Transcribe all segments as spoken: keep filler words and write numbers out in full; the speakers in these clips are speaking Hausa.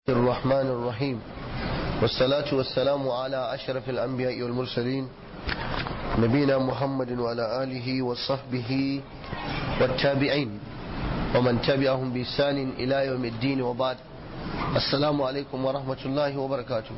الرحمن الرحيم والصلاة والسلام على أشرف الأنبياء والمرسلين نبينا محمد وعلى آله وصحبه والتابعين ومن تبعهم بإحسان إلى يوم الدين وبعد. السلام عليكم ورحمة الله وبركاته.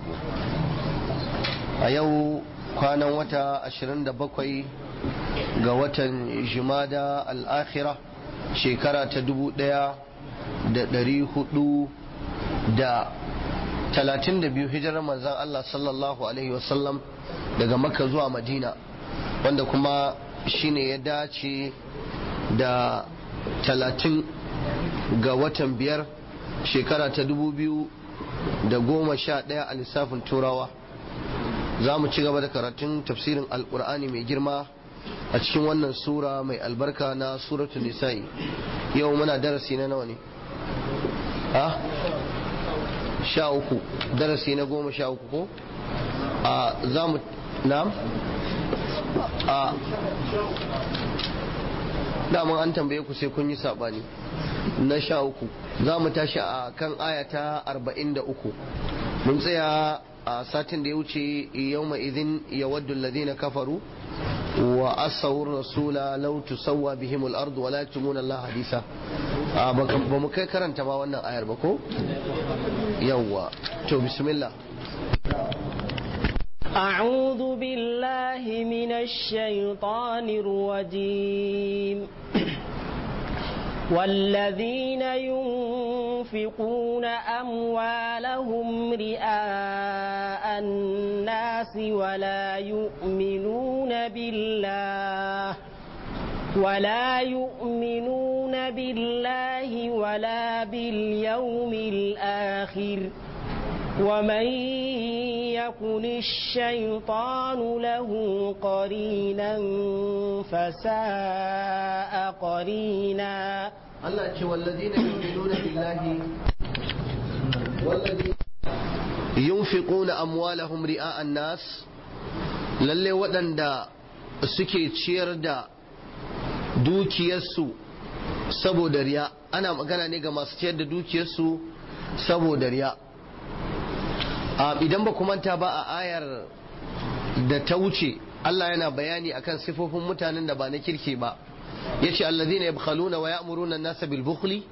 أيو كان وتا أشرند بقي قوة جمادى الآخرة شكرا تدبو ديا دري هدو da talatin da biyu hijirar manzan Allah sallallahu alaihi wasallam daga Makka zuwa Madina, wanda kuma shine ya dace da talatin ga watan biyar shekara ta dubu biyu da goma sha ɗaya a lissafin turawa. Za mu ci gaba da karatun tafsirin alkur'ani mai girma a cikin wannan sura mai albarka na suratul nisa'i. Yau muna darasi na nawa ne? ha? sha uku, darasi na goma sha uku ko? a za mu na? a daman an tambaye ku sai kun yi sabani. Na sha uku za mu tashi a kan ayata arba'in da uku. mun tsaya a satin da ya wuce yau mai izin ya waddu ladina kafaru wa asawur rasula law tusawwa bihim al-ard wa la yaktumuna Allah hadisa. ba mu kai karanta ma wannan ayar ba ko? yawwa to bismillah. أعوذ بالله من الشيطان الرجيم. والذين ينفقون أموالهم رئاء الناس ولا يؤمنون بالله ولا يؤمنون بالله ولا باليوم الآخر ومن يكن الشيطان له قرينا فساء قرينا. الله يقول والذين يؤمنون بالله والذين ينفقون أموالهم رئاء الناس lalle waɗanda suke ciyar da dukiyarsu saboda riya. Ana magana ne ga masu ciyar da dukiyarsu saboda riya. idan ba ku manta ba a ayar da ta wuce Allah yana bayani akan sifofin mutanen da ba na kirki ba. yace allazina yabkhaluna wa ya'muruna an-nasa bil bukhli,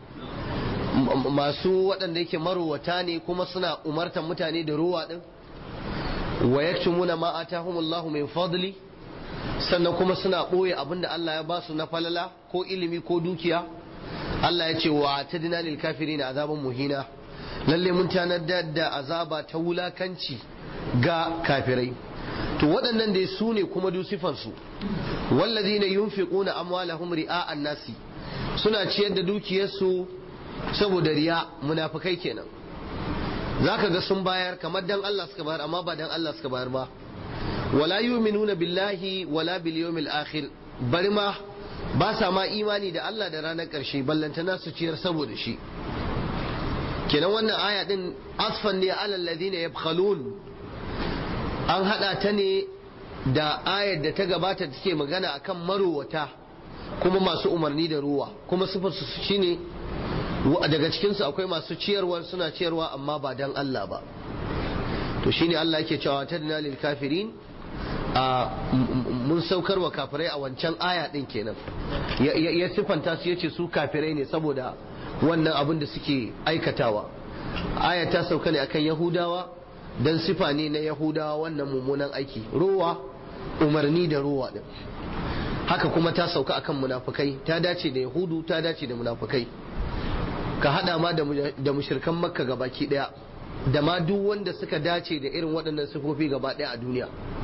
masu waɗanda yake marowata ne kuma suna umartan mutane da ruwa din. wa yaktumuna ma atahumullahu min fadli, sannan kuma suna ɓoye abinda Allah ya basu na falala ko ilimi ko dukiya. Allah ya ce wa atadna lil kafirina azaban muhina, lalle mun tanadar da azaba ta wulakanci ga kafirai. to waɗannan dai su ne kuma dusifansu wallazina yunfiquna amwalahum ri'a'an nasi, suna ciyar da dukiyarsu saboda riya. munafikai kenan, zaka ga sun bayar kamar dan Allah suka bayar amma ba dan Allah suka bayar ba. wala yu'minuna billahi wala bil yawmil akhir, bari ma ba sa ma imani da Allah da ranar ƙarshe ballantana su ciyar saboda shi. kenan wannan aya din asfan ne alal ladina yabkhalun, an hada ta ne da ayar da ta gabata take magana akan marowata kuma masu umarni da ruwa, kuma sifar su shine daga cikin su akwai masu ciyarwa suna ciyarwa amma ba dan Allah ba. to shine Allah yake cewa tadna lil kafirin, a mun saukar wa kafirai a wancan aya din kenan. ya sifanta su yace su kafirai ne saboda wannan abin da suke aikatawa. aya ta sauka ne akan yahudawa dan sifa ne na yahudawa wannan mummunan aiki, ruwa, umarni da ruwa din. haka kuma ta sauka akan munafukai, ta dace da yahudu ta dace da munafukai. ka hada ma da mushrikan makka gabaki daya da ma duk wanda suka dace da irin waɗannan sifofi gaba daya a duniya.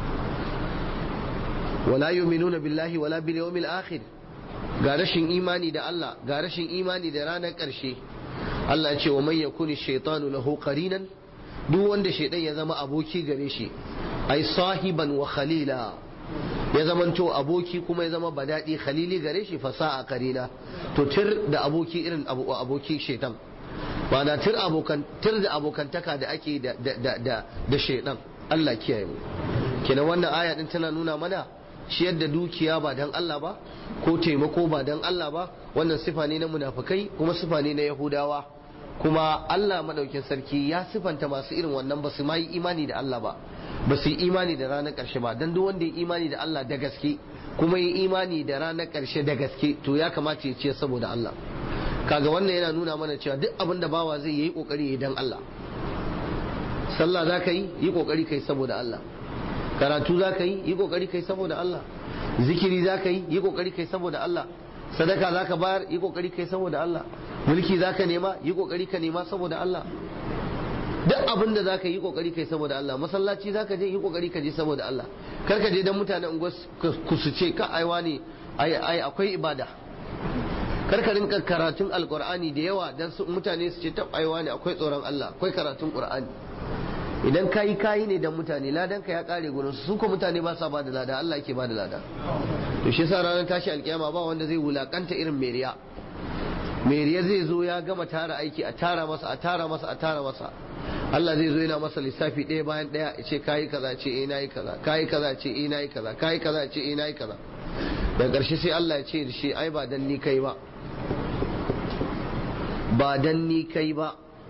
wala yu'minuna billahi wala bil yawmil akhir, ga rashin imani da Allah ga rashin imani da ranar ƙarshe. Allah ya ce wa man yakuni shaytanu lahu qarinan, duk wanda shaydan ya zama aboki gare shi, ai sahiban wa khalila, ya zamanto aboki kuma ya zama badadi khalili gare shi, fasa'a qarina, to tir da aboki irin aboki shaytan. ba na tir abokan tir da abokantaka da ake da da da da shaydan. Allah kiyaye mu. kenan wannan aya din tana nuna mana ciyar da dukiya ba dan Allah ba ko taimako ba dan Allah ba, wannan sifa ne na munafikai kuma sifa ne na Yahudawa kuma Allah madaukin sarki ya sifanta masu irin wannan ba su ma yi imani da Allah ba ba su yi imani da ranar ƙarshe ba dan duk wanda ya imani da Allah da gaske kuma yi imani da ranar ƙarshe da gaske to ya kamata ya ce saboda Allah kaga wannan yana nuna mana cewa duk abin da bawa zai yi kokari ya dan Allah sallah za ka yi yi kokari kai saboda Allah karatu za ka yi yi kokari kai saboda Allah zikiri za ka yi yi kokari kai saboda Allah sadaka za ka bayar yi kokari kai saboda Allah mulki za ka nema yi kokari ka nema saboda Allah duk abin da za ka yi kokari kai saboda Allah masallaci za ka je yi kokari ka je saboda Allah kar ka je dan mutanen unguwar ku su ce ka aiwa ne ai akwai ibada kar ka rinka karatun alqur'ani da yawa dan mutane su ce tab aiwa ne akwai tsoron Allah akwai karatun qur'ani idan kayi kayi ne dan mutane ladan ka ya kare gurin su ko mutane ba sa bada lada Allah yake bada lada to shi yasa ranar tashi alkiyama ba wanda zai wulakanta irin meriya meriya zai zo ya gama tara aiki a tara masa a tara masa a tara masa Allah zai zo yana masa lissafi ɗaya bayan ɗaya ya ce kayi kaza ce eh nayi kaza kayi kaza ce eh nayi kaza kayi kaza ce eh nayi kaza daga ƙarshe sai Allah ya ce da shi ai ba dan ni kai ba ba dan ni kai ba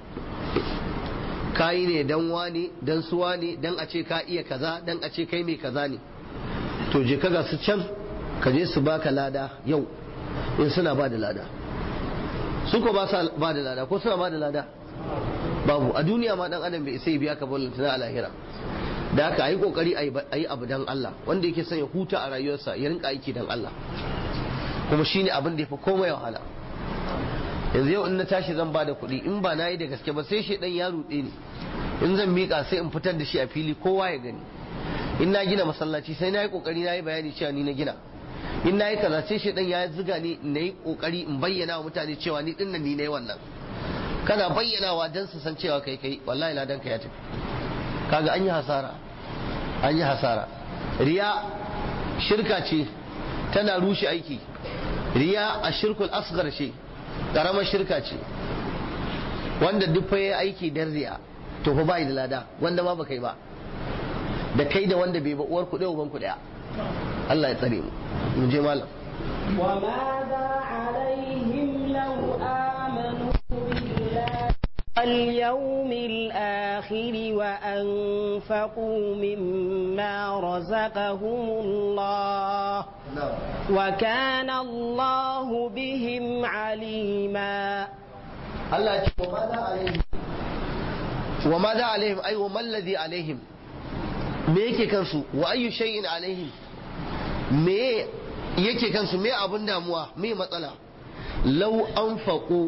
kayi ne dan wani dan suwa ne dan a ce ka iya kaza dan a ce kai mai kaza ne to je ka ga su can ka je su baka lada yau in suna ba da lada su ko ba sa ba da lada ko suna ba da lada babu a duniya ma dan adam bai sai biya ka bolin tana a lahira da haka ayi kokari ayi abu dan Allah wanda yake son ya huta a rayuwarsa ya rinka aiki dan Allah kuma shine abin da yafi komai wahala yanzu yau in na tashi zan bada kuɗi in ba na yi da gaske ba sai shi dan ya ruɗe ni in zan miƙa sai in fitar da shi a fili kowa ya gani in na gina masallaci sai na yi ƙoƙari na yi bayani cewa ni na gina in na yi kaza sai shi dan ya zuga ni na yi ƙoƙari in bayyana wa mutane cewa ni ɗin nan ni na yi wannan kana bayyanawa dan su san cewa kai kai wallahi ladan ka ya tafi kaga an yi hasara an yi hasara riya shirka ce tana rushe aiki riya a shirkul asghar ce karamar shirka ce wanda duk fa yayi aiki dan riya to fa bai da lada wanda ma baka yi ba da kai da wanda bai ba uwar ku da uban ku daya Allah ya tsare mu mu je malam wa ma da alaihim law amanu billahi wal yawmil akhir wa anfaqu mimma razaqahumullah وكان الله بهم عليما الله وماذا عليهم وماذا عليهم أي وما الذي عليهم me yake kansu wa ayyu shay'in alaihim me yake kansu me abun damuwa me matsala law anfaqu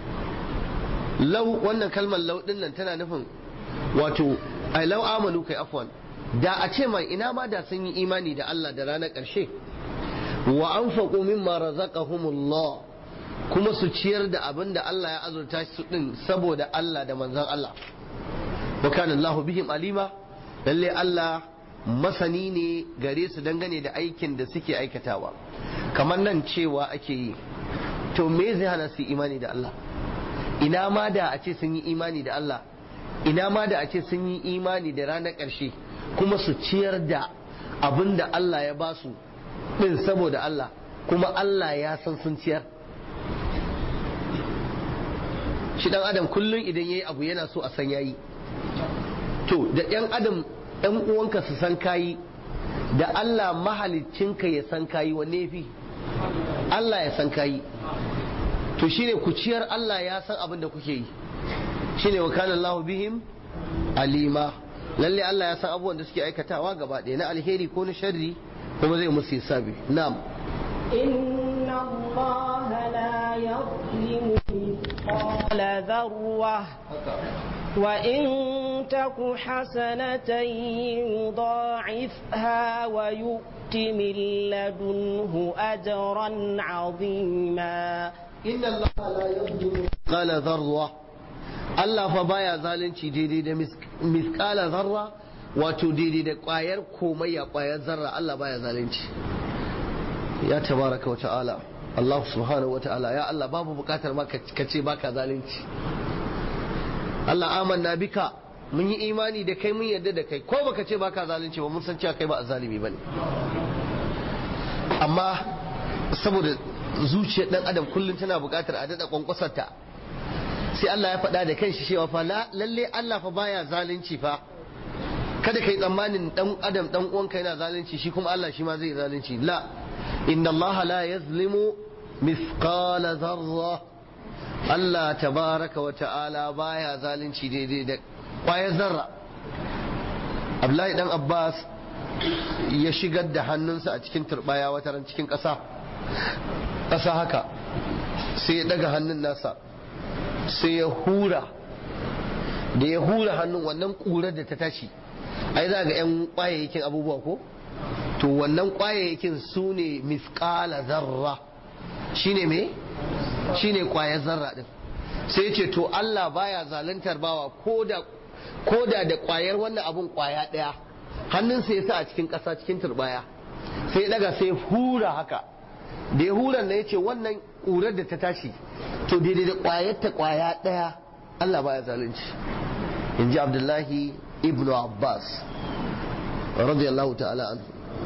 law wannan kalmar law din nan tana nufin wato ai law amalu kai afwan da a ce mai ina ma da sun yi imani da Allah da ranar ƙarshe wa anfaqu mimma razaqahumullah kuma su ciyar da abin da Allah ya azurta su din saboda Allah da manzon Allah wa kana Allah bihim alima lalle Allah masani ne gare su dangane da aikin da suke aikatawa kamar nan cewa ake yi to me zai hana su imani da Allah ina ma da a ce sun yi imani da Allah ina ma da a ce sun yi imani da ranar ƙarshe kuma su ciyar da abin da Allah ya ba su din saboda Allah kuma Allah ya san sun ciyar shi dan adam kullum idan yayi abu yana so a san yayi to da yan adam yan uwanka su san kayi da Allah mahaliccinka ya san kayi wanne fi Allah ya san kayi to shine ku ciyar Allah ya san abin da kuke yi shine wa kana Allah bihim alima lalle Allah ya san abubuwan da suke aikatawa gaba ɗaya na alheri ko na sharri kuma zai musu hisabi na'am inna Allah la yuzlimu mithqala dharra wa in taku hasanatan yudha'ifha wa yu'ti min ladunhu ajran 'azima inna Allah la yuzlimu mithqala dharra Allah fa baya zalunci daidai da mithqala dharra wato daidai da kwayar komai ya kwayar zarra Allah baya zalunci ya tabaraka wa ta'ala Allah subhanahu wa ta'ala ya Allah babu bukatar ma ka ce baka zalunci Allah amanna bika mun yi imani da kai mun yarda da kai ko baka ce baka zalunci ba mun san cewa kai ba azalimi bane amma saboda zuciyar dan adam kullum tana bukatar a dada kwankwasarta sai Allah ya faɗa da kanshi cewa fa lalle Allah fa baya zalunci fa kada kai tsammanin dan adam dan uwanka yana zalunci shi kuma Allah shi ma zai zalunci la inna Allah la yazlimu mithqala dharra Allah tabaraka wa ta'ala baya zalunci daidai da kwayar zarra. Abdullahi dan Abbas ya shigar da hannunsa a cikin turbaya wata ran cikin ƙasa ƙasa haka sai ya daga hannun nasa sai ya hura da ya hura hannun wannan ƙurar da ta tashi ai za ga 'yan ƙwayayyakin abubuwa ko to wannan ƙwayayyakin su ne misƙala zarra shine me shine ƙwayar zarra din sai ya ce to Allah baya zaluntar bawa koda koda da ƙwayar wannan abun ƙwaya ɗaya hannunsa ya sa a cikin ƙasa cikin turbaya sai ya daga sai ya hura haka da ya hura na ya ce wannan ƙurar da ta tashi to daidai da ƙwayar ta ƙwaya ɗaya Allah baya zalunci in ji Abdullahi ibn Abbas radiyallahu ta'ala anhu.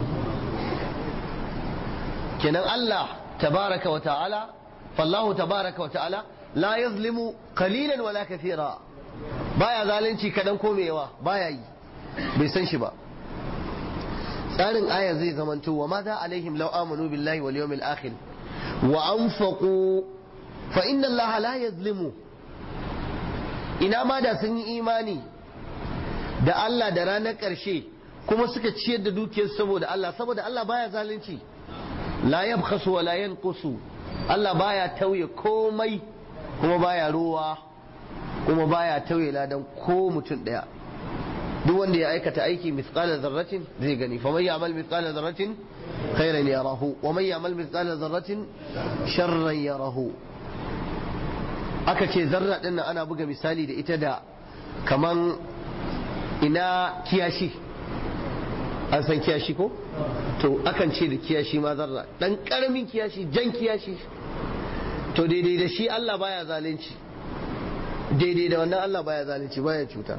kenan Allah tabaraka wa ta'ala fallahu tabaraka wa ta'ala la yazlimu qalilan wala kathira baya zalunci kadan ko mai yawa baya yi bai san shi ba. tsarin aya zai zamanto wa madha alaihim law amanu billahi wal yawmil akhir wa anfaqu fa inna Allah la yazlimu ina ma da sun yi imani da Allah da ranar ƙarshe kuma suka ciyar da dukiyar saboda Allah saboda Allah baya zalunci la yabkhasu wa la yanqusu Allah baya tauye komai kuma baya ruwa kuma baya tauye ladan ko mutum daya duk wanda ya aikata aiki mithqala dharratin zai gani fa man ya'mal mithqala dharratin khairan yarahu wa man ya'mal mithqala dharratin sharran yarahu. aka ce zarra din nan ana buga misali da ita da kaman ina kiyashi an san kiyashi ko to akan ce da kiyashi ma zarra dan karamin kiyashi jan kiyashi to daidai da shi Allah baya zalunci daidai da wannan Allah baya zalunci baya cuta.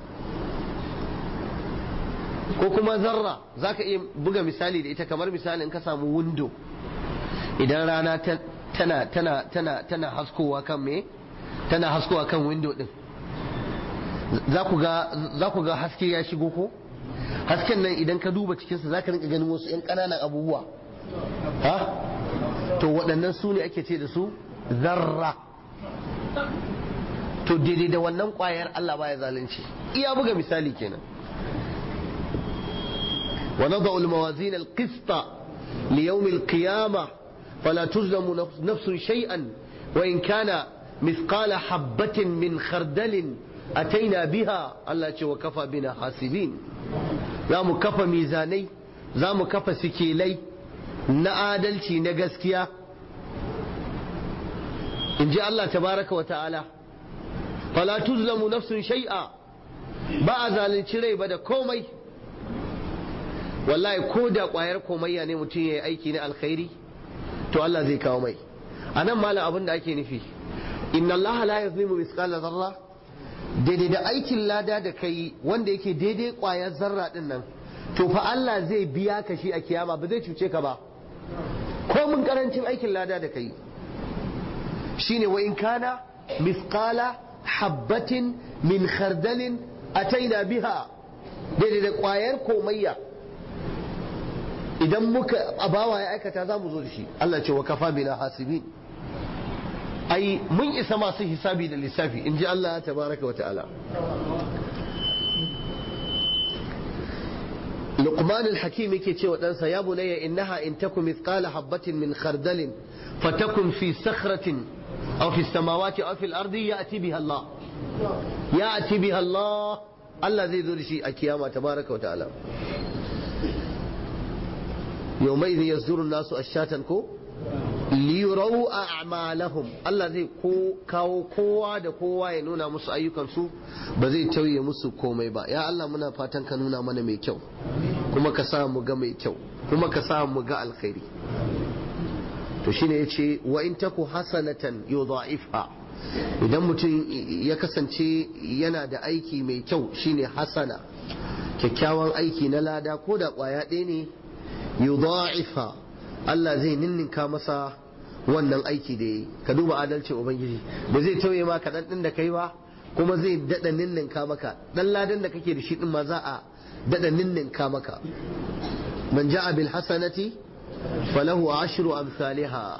ko kuma zarra zaka iya buga misali da ita kamar misali in ka samu window idan rana tana tana tana tana haskowa kan me tana haskowa kan window din za ku ga za ku ga haske ya shigo ko hasken nan idan ka duba cikin sa zaka rinka ganin wasu yan kananan abubuwa ha to waɗannan su ne ake ce da su zarra to daidai da wannan kwayar Allah baya zalunci iya buga misali kenan. ونضع الموازين القسط ليوم القيامة فلا تظلم نفس شيئا وإن كان مثقال حبة من خردل أتينا بها الله وكفى بنا حاسبين. za mu kafa mizanai za mu kafa sikilai na adalci na gaskiya in ji Allah tabaraka wa ta'ala fala tuzlamu nafsun shay'a ba a zalunci rai ba da komai wallahi ko da kwayar komayya ne mutum ya yi aiki na alkhairi to Allah zai kawo mai anan malam abin da ake nufi inna Allah la yuzlimu mithqala dharra daidai da aikin lada da kai wanda yake daidai kwayar zarra din nan to fa Allah zai biya ka shi a kiyama ba zai cuce ka ba ko mun karancin aikin lada da kai shine wa in kana mithqala habbatin min khardalin ataina biha daidai da kwayar komayya idan muka abawa ya aikata za mu zo da shi Allah ce wa kafa bina hasibin ai mun isa masu hisabi da lissafi in ji Allah tabaraka wa ta'ala. Luqman al-Hakim yake cewa ɗansa ya bunayya innaha in takum mithqala habatin min khardalin fatakun fi sakhratin aw fi samawati aw fi al-ardi ya'ti biha Allah ya'ti biha Allah Allah zai zo da shi a kiyama tabaraka wa ta'ala. يومئذ يصدر الناس أشتاتا كو liyurau a'malahum Allah zai ko kawo kowa da kowa ya nuna musu ayyukansu ba zai tauye musu komai ba. Ya Allah muna fatan ka nuna mana mai kyau kuma ka sa mu ga mai kyau kuma ka sa mu ga alkhairi. To shine yace wa in taku hasanatan yudha'ifha idan mutum ya kasance yana da aiki mai kyau shine hasana kyakkyawan aiki na lada ko da kwaya ɗaya ne yudha'ifha Allah zai ninninka masa wannan aiki da yi. Ka duba adalcin ubangiji, ba zai tauye ma kaɗan ɗin da kai ba, kuma zai daɗa ninninka maka ɗan ladan da kake da shi ɗin ma za a daɗa ninninka maka. man ja'a bil hasanati falahu ashru amsalha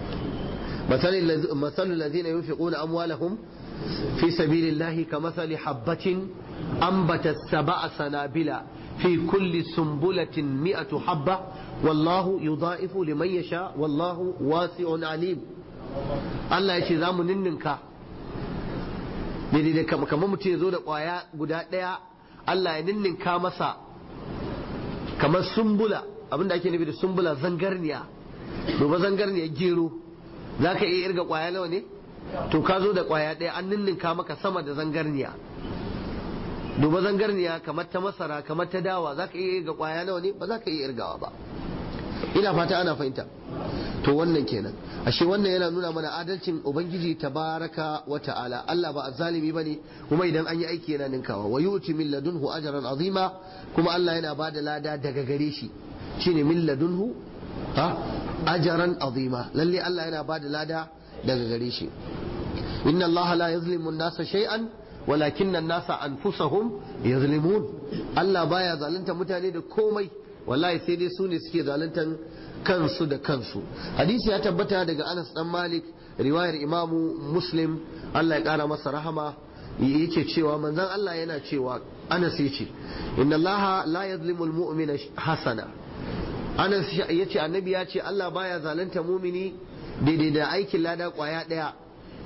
مثل الذين ينفقون أموالهم في سبيل الله كمثل حبة أنبتت سبع سنابل في كل سنبلة مئة حبة والله يضاعف لمن يشاء والله واسع عليم. Allah ya ce za mu ninninka daidai kamar mutum ya zo da ƙwaya guda ɗaya Allah ya ninninka masa kamar sumbula, abinda ake nufi da sumbula zangarniya, duba zangarniya gero, za ka iya irga ƙwaya nawa ne? To ka zo da ƙwaya ɗaya an ninninka maka sama da zangarniya. Duba zangarniya kamar ta masara kamar ta dawa, za ka iya irga ƙwaya nawa ne? Ba za ka iya irgawa ba. Ina fata ana fahimta. To wannan kenan, ashe wannan yana nuna mana adalcin ubangiji tabaraka wa ta'ala. Allah ba azzalimi bane, kuma idan an yi aiki yana ninkawa. Wa yu'ti min ladunhu ajran azima, kuma Allah yana bada lada daga gare shi, shine min ladunhu ha ajran azima. Lalle Allah yana bada lada daga gare shi. Inna Allah la yuzlimu an-nasa shay'an walakinna an-nasa anfusahum yuzlimun. Allah baya zalunta mutane da komai, wallahi sai dai su ne suke zaluntan kansu da kansu. Hadisi ya tabbata daga Anas dan Malik, riwayar Imamu Muslim, Allah ya kara masa rahama, yake cewa manzon Allah yana cewa, Anas yace inna Allah la yadhlimu al-mu'mina hasana. Anas yace annabi ya ce Allah baya zalunta mumini daidai da aikin lada kwaya daya,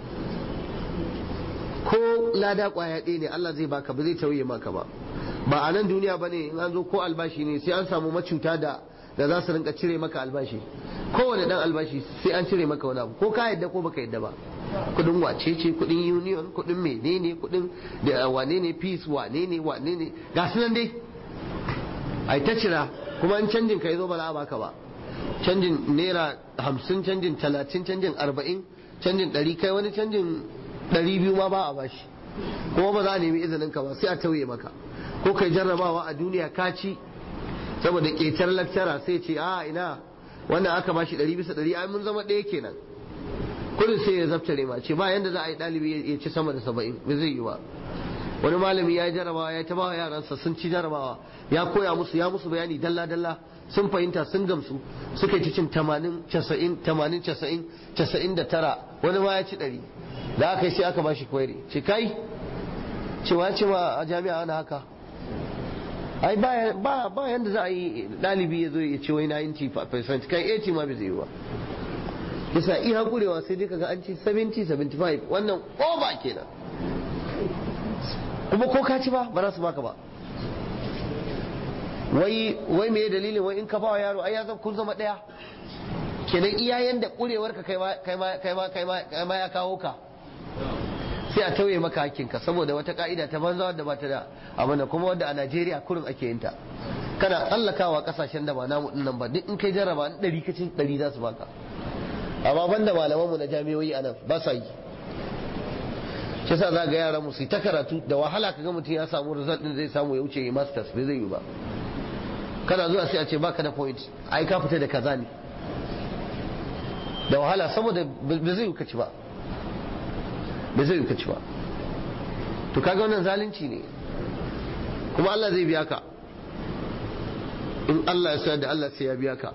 ko lada kwaya ɗaya ne Allah zai baka, ba zai tauye maka ba. Ba a nan duniya bane, in an zo ko albashi ne sai an samu macuta da da za su rinka cire maka albashi. Kowane dan albashi sai an cire maka wani abu, ko ka yadda ko baka yadda ba. Kudin wacece, kudin union, kudin menene, kudin da wane ne, peace wane ne, wane ne, ga su nan dai ai ta cira. Kuma an canjin ka yazo ba za a baka ba. Canjin naira hamsin, canjin talatin, canjin arba'in, canjin ɗari, kai wani canjin ɗari biyu ma ba a bashi, kuma ba za a nemi izinin ka ba, sai a tauye maka. Ko kai jarrabawa a duniya ka ci, saboda ƙetar lakcara sai ce a ina wannan aka bashi ɗari bisa ɗari, ai mun zama ɗaya kenan. Kudin sai ya zaftare ma, ce ba yanda za a yi ɗalibi ya ci sama da saba'in, ba zai yi ba. Wani malami ya yi jarrabawa ya taba yaransa sun ci jarrabawa, ya koya musu, ya musu bayani dalla dalla, sun fahimta sun gamsu, suka yi cin tamanin casa'in tamanin casa'in casa'in da tara, wani ma ya ci ɗari. Da aka yi sai aka bashi kwairi, ce kai cewa cewa a jami'a ana haka. Ai ba ba ba yanda za a yi dalibi ya zo ya ce wai ninety percent, kai eighty ma bai zai yi ba. Yasa iya hakurewa sai dai kaga an ce seventy seventy-five, wannan over kenan. Kuma ko ka ci ba ba za su baka ba. Wai wai me dalilin wai in ka ba wa yaro ai ya zama kun zama daya. Kenan iyayen da kurewar ka kai ma kai ma kai ma kai ma ya kawo ka. Sai a tauye maka hakkinka saboda wata ka'ida ta banza wadda ba ta da abin, kuma wadda a Najeriya kurin ake yin ta. Kana tsallakawa kasashen da ba namu dinnan ba, duk in kai jarraba in ɗari kace ɗari za su baka. Amma banda malamanmu na jami'o'i anan ba sa yi. Shi yasa za ga yaran mu su ta karatu da wahala kaga mutum ya samu result din zai samu ya wuce yi masters, bai zai yi ba. Kana zuwa sai a ce baka da point, ai ka fita da kaza ne. Da wahala saboda bai zai yi kaci ba. Bai zai kaci ba. To kaga wannan zalunci ne, kuma Allah zai biya ka. In Allah ya sayar da Allah sai ya biya ka.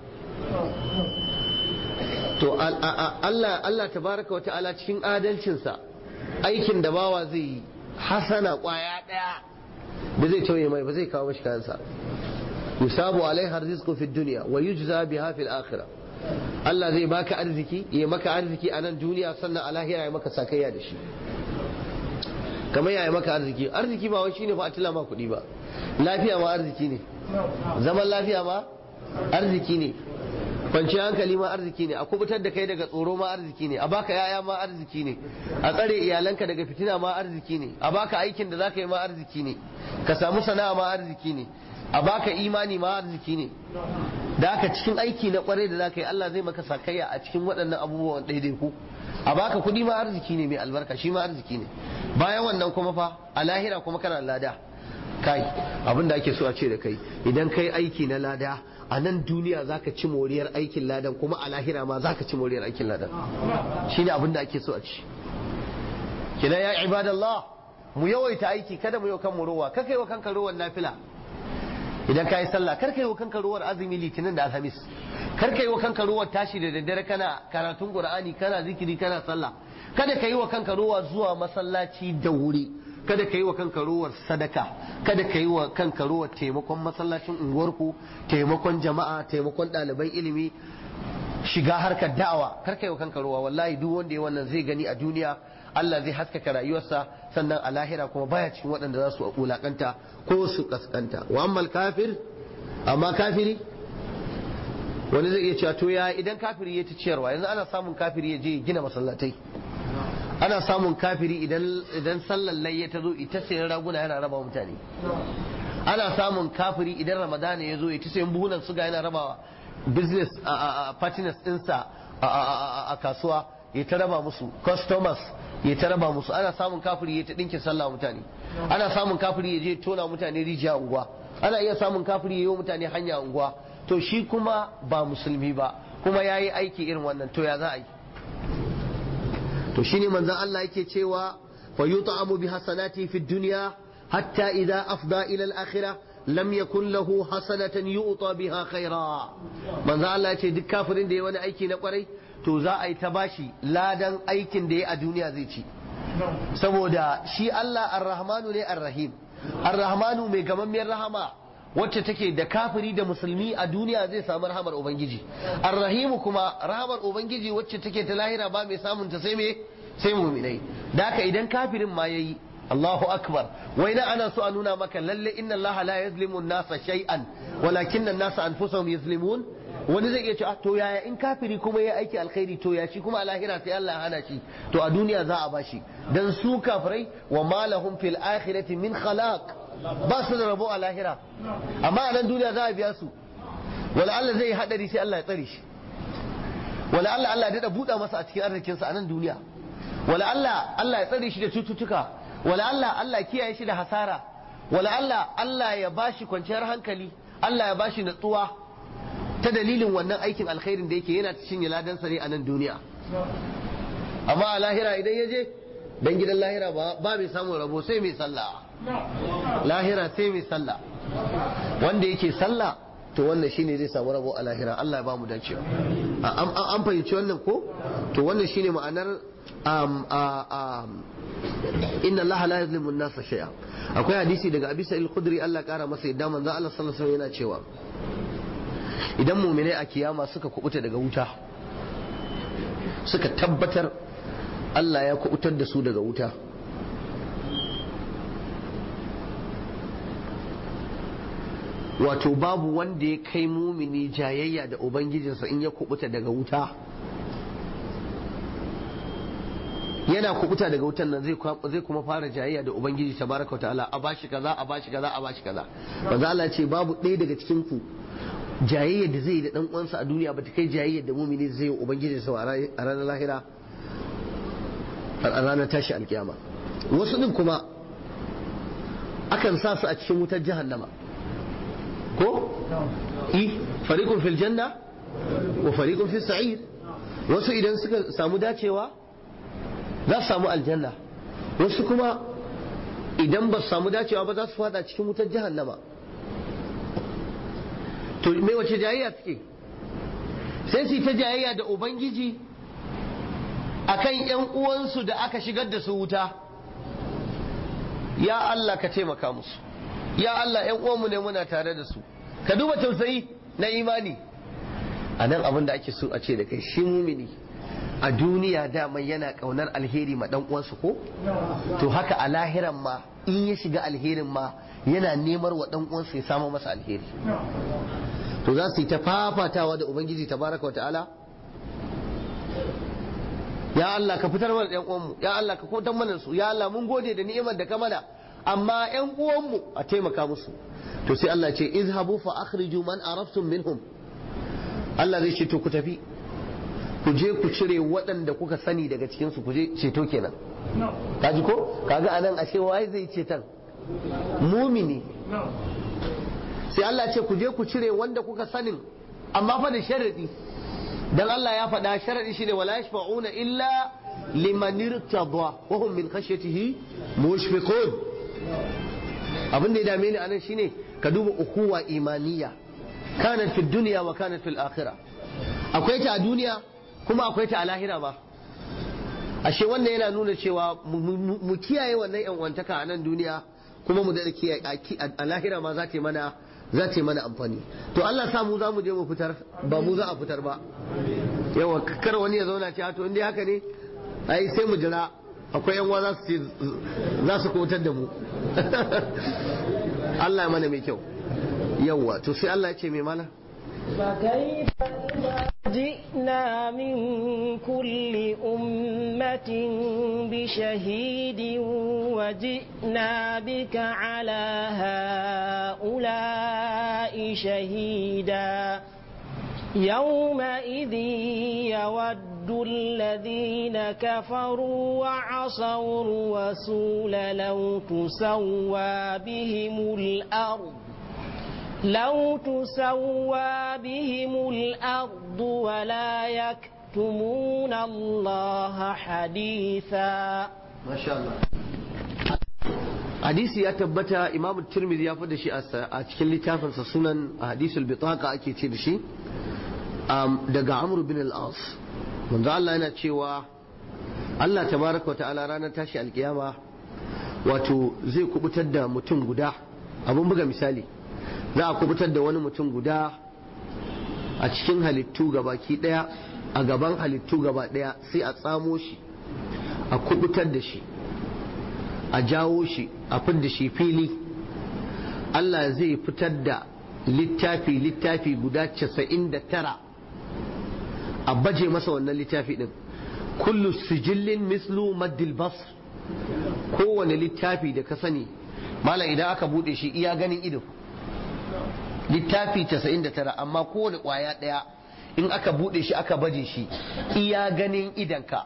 To Allah Allah tabaraka wa ta'ala cikin adalcinsa, aikin da bawa zai yi hasana kwaya daya da zai tauye mai, ba zai kawo mashi kansa. Yusabu alaiha rizqu fid dunya wa yujza biha fil akhirah. Allah zai baka arziki, ya maka arziki a nan duniya, sannan a lahira ya maka sakayya da shi. Kamar ya maka arziki, arziki ba wai shine fa atila ma kuɗi ba. Lafiya ma arziki ne, zaman lafiya ma arziki ne, kwanciyar hankali ma arziki ne, a kubutar da kai daga tsoro ma arziki ne, a baka yaya ma arziki ne, a tsare iyalanka daga fitina ma arziki ne, a baka aikin da zaka yi ma arziki ne, ka samu sana'a ma arziki ne, a baka imani ma arziki ne. Da haka cikin aiki na kwarai da zaka yi Allah zai maka sakayya a cikin waɗannan abubuwan ɗaiɗaiku. A baka kuɗi ma arziki ne mai albarka, shi ma arziki ne. Bayan wannan kuma fa a lahira kuma kana lada. kai abin da ake so a ce da kai idan kai aiki na lada a nan duniya zaka ci moriyar aikin ladan kuma a lahira ma zaka ci moriyar aikin ladan shine abin da ake so a ci kina ya ibadallah mu yawaita aiki kada mu yi kan mu ruwa kaka yi wa kanka ruwan nafila idan ka yi sallah kar ka yi wa kanka ruwar azumi litinin da alhamis kar ka yi wa kanka ruwar tashi da daddare kana karatun qur'ani kana zikiri kana sallah kada ka yi wa kanka ruwa zuwa masallaci da wuri kada ka yi wa kanka ruwar sadaka kada ka yi wa kanka ruwar taimakon masallacin unguwarku taimakon jama'a taimakon ɗaliban ilimi shiga harkar da'awa kar ka yi wa kanka ruwa wallahi duk wanda ya wannan zai gani a duniya Allah zai haskaka rayuwarsa sannan a lahira kuma baya cikin waɗanda za su wulakanta ko su kaskanta wa ammal kafir amma kafiri wani zai iya cewa to ya idan kafiri ya ci ciyarwa yanzu ana samun kafiri ya je gina masallatai ana samun kafiri idan idan sallar layya ta zo ita sayan raguna yana raba mutane ana samun kafiri idan ramadana ya zo ita sayan buhunan suga yana rabawa business partners ɗinsa a kasuwa ya ta raba musu customers ya ta raba musu ana samun kafiri ya ta dinkin sallah mutane ana samun kafiri ya je tona mutane rijiya unguwa ana iya samun kafiri ya yi wa mutane hanya unguwa to shi kuma ba musulmi ba kuma ya yi aiki irin wannan to ya za a yi to shine manzon Allah yake cewa fa yut'amu bi hasanati fi dunya hatta idza afda ila al-akhirah lam yakun lahu hasanatan yu'ta biha khaira manzon Allah yace duk kafirin da ya wani aiki na kwarai to za a yi ta bashi ladan aikin da ya a duniya zai ci saboda shi Allah ar-rahmanu ne ar-rahim ar-rahmanu mai gamammiyar rahama wacce take da kafiri da musulmi a duniya zai samu rahamar ubangiji ar-rahim kuma rahamar ubangiji wacce take ta lahira ba mai samun ta sai me sai mu'minai da haka idan kafirin ma yayi Allahu akbar wai na ana so a nuna maka lalle inna Allah la yazlimu an-nasa shay'an walakinna an-nasa anfusahum yazlimun wani zai iya cewa to yaya in kafiri kuma ya aiki alkhairi to ya shi kuma a lahira sai Allah hana shi to a duniya za a bashi dan su kafirai wa malahum fil akhirati min khalaq ba su da rabo a lahira amma a nan duniya za a biya su wala Allah zai hadari sai Allah ya tsare shi wala Allah Allah ya dada buɗa masa a cikin arzikin sa a nan duniya wala Allah Allah ya tsare shi da cututtuka wala Allah Allah ya kiyaye shi da hasara wala Allah Allah ya bashi kwanciyar hankali Allah ya bashi natsuwa ta dalilin wannan aikin alkhairin da yake yana cinye ladan sa ne a nan duniya amma a lahira idan ya je dan gidan lahira ba ba mai samun rabo sai mai sallah lahira sai mai sallah wanda yake sallah to wannan shine zai samu rabo a lahira Allah ya ba mu dacewa an fahimci wannan ko to wannan shine ma'anar inna Allah la yuzlimu an-nasa shay'a akwai hadisi daga Abi Sa'id al-Khudri Allah kara masa yadda manzo Allah sallallahu alaihi wasallam yana cewa idan mu'minai a kiyama suka kubuta daga wuta suka tabbatar Allah ya kubutar da su daga wuta wato babu wanda ya kai mumini jayayya da ubangijinsa in ya kubuta daga wuta yana kubuta daga wutan nan zai kuma fara jayayya da ubangiji tabaraka ta'ala a bashi kaza a bashi kaza a bashi kaza manzo Allah ce babu ɗaya daga cikin ku jayayya da zai da dan uwansa a duniya bata kai jayayya da mumini zai yi ubangiji sa a ranar lahira a ranar tashi alkiyama wasu din kuma akan sa su a cikin wutar jahannama ko i fariqun fil janna wa fariqun fis sa'ir wasu idan suka samu dacewa za su samu aljanna wasu kuma idan ba su samu dacewa ba za su fada cikin wutar jahannama to me wace jayayya suke sai su ta jayayya da ubangiji akan yan uwansu da aka shigar da su wuta ya Allah ka taimaka musu ya Allah yan uwanmu ne muna tare da su ka duba tausayi na imani a nan abin da ake so a ce da kai shi mumini a duniya dama yana kaunar alheri ma dan uwansu ko to haka a lahiran ma in ya shiga alherin ma yana nemar wa dan uwansa ya samu masa alheri to za su yi ta fafatawa da ubangiji tabaraka wa ta'ala ya Allah ka fitar mana ɗan uwanmu ya Allah ka kotar mana su ya Allah mun gode da ni'imar da ka mana amma ƴan uwanmu a taimaka musu to sai Allah ce izhabu fa akhriju man araftum minhum Allah zai ce to ku tafi ku je ku cire waɗanda kuka sani daga cikin su ku je ceto kenan kaji ko kaga anan ashe wai zai cetan mumini sai Allah ce ku je ku cire wanda kuka sanin amma fa da sharadi dan Allah ya faɗa sharadi shine wala yashfa'una illa liman irtada wa hum min khashyatihi mushfiqun. abin da ya dame ni anan shine ka duba ukuwa imaniya kanat fi dunya wa kanat fil akhirah, akwai ta a duniya kuma akwai ta a lahira ba. ashe wannan yana nuna cewa mu kiyaye wannan yan wantaka a nan duniya kuma mu da kiyaye a lahira ma za ta mana za ta mana amfani. to Allah sa mu za mu je mu fitar ba mu za a fitar ba. yawa kar wani ya zauna ce to inda haka ne ai sai mu jira akwai yan za su ce za su kotar da mu. Allah ya mana mai kyau. yawa to sai Allah ya ce mai mana فكيف إذا جئنا من كل أمة بشهيد وجئنا بك على هؤلاء شهيدا يومئذ يود الذين كفروا وعصوا الرسول لو تسوى بهم الأرض لو تسوى بهم الأرض ولا يكتمون الله حديثا. ما شاء الله. حديث يا تبتا إمام الترمذي يفضل شيء أشكل لتافن سنن حديث البطاقة أكيد شيء شيء دقا عمرو بن العاص من ذا الله أنا تشيوا الله تبارك وتعالى رانا تاشي القيامة واتو زي كبتدا متم غدا أبو بقى مثالي za a kubutar da wani mutum guda a cikin halittu gabaki daya a gaban halittu gaba daya sai a tsamo shi a kubutar da shi a jawo shi a fidda shi fili. Allah zai fitar da littafi littafi guda casa'in da tara a baje masa wannan littafi din kullu sijillin mislu maddil basr. kowane littafi da ka sani malam idan aka bude shi iya ganin ido littafi casa'in da tara amma kowane kwaya daya in aka bude shi aka baje shi iya ganin idanka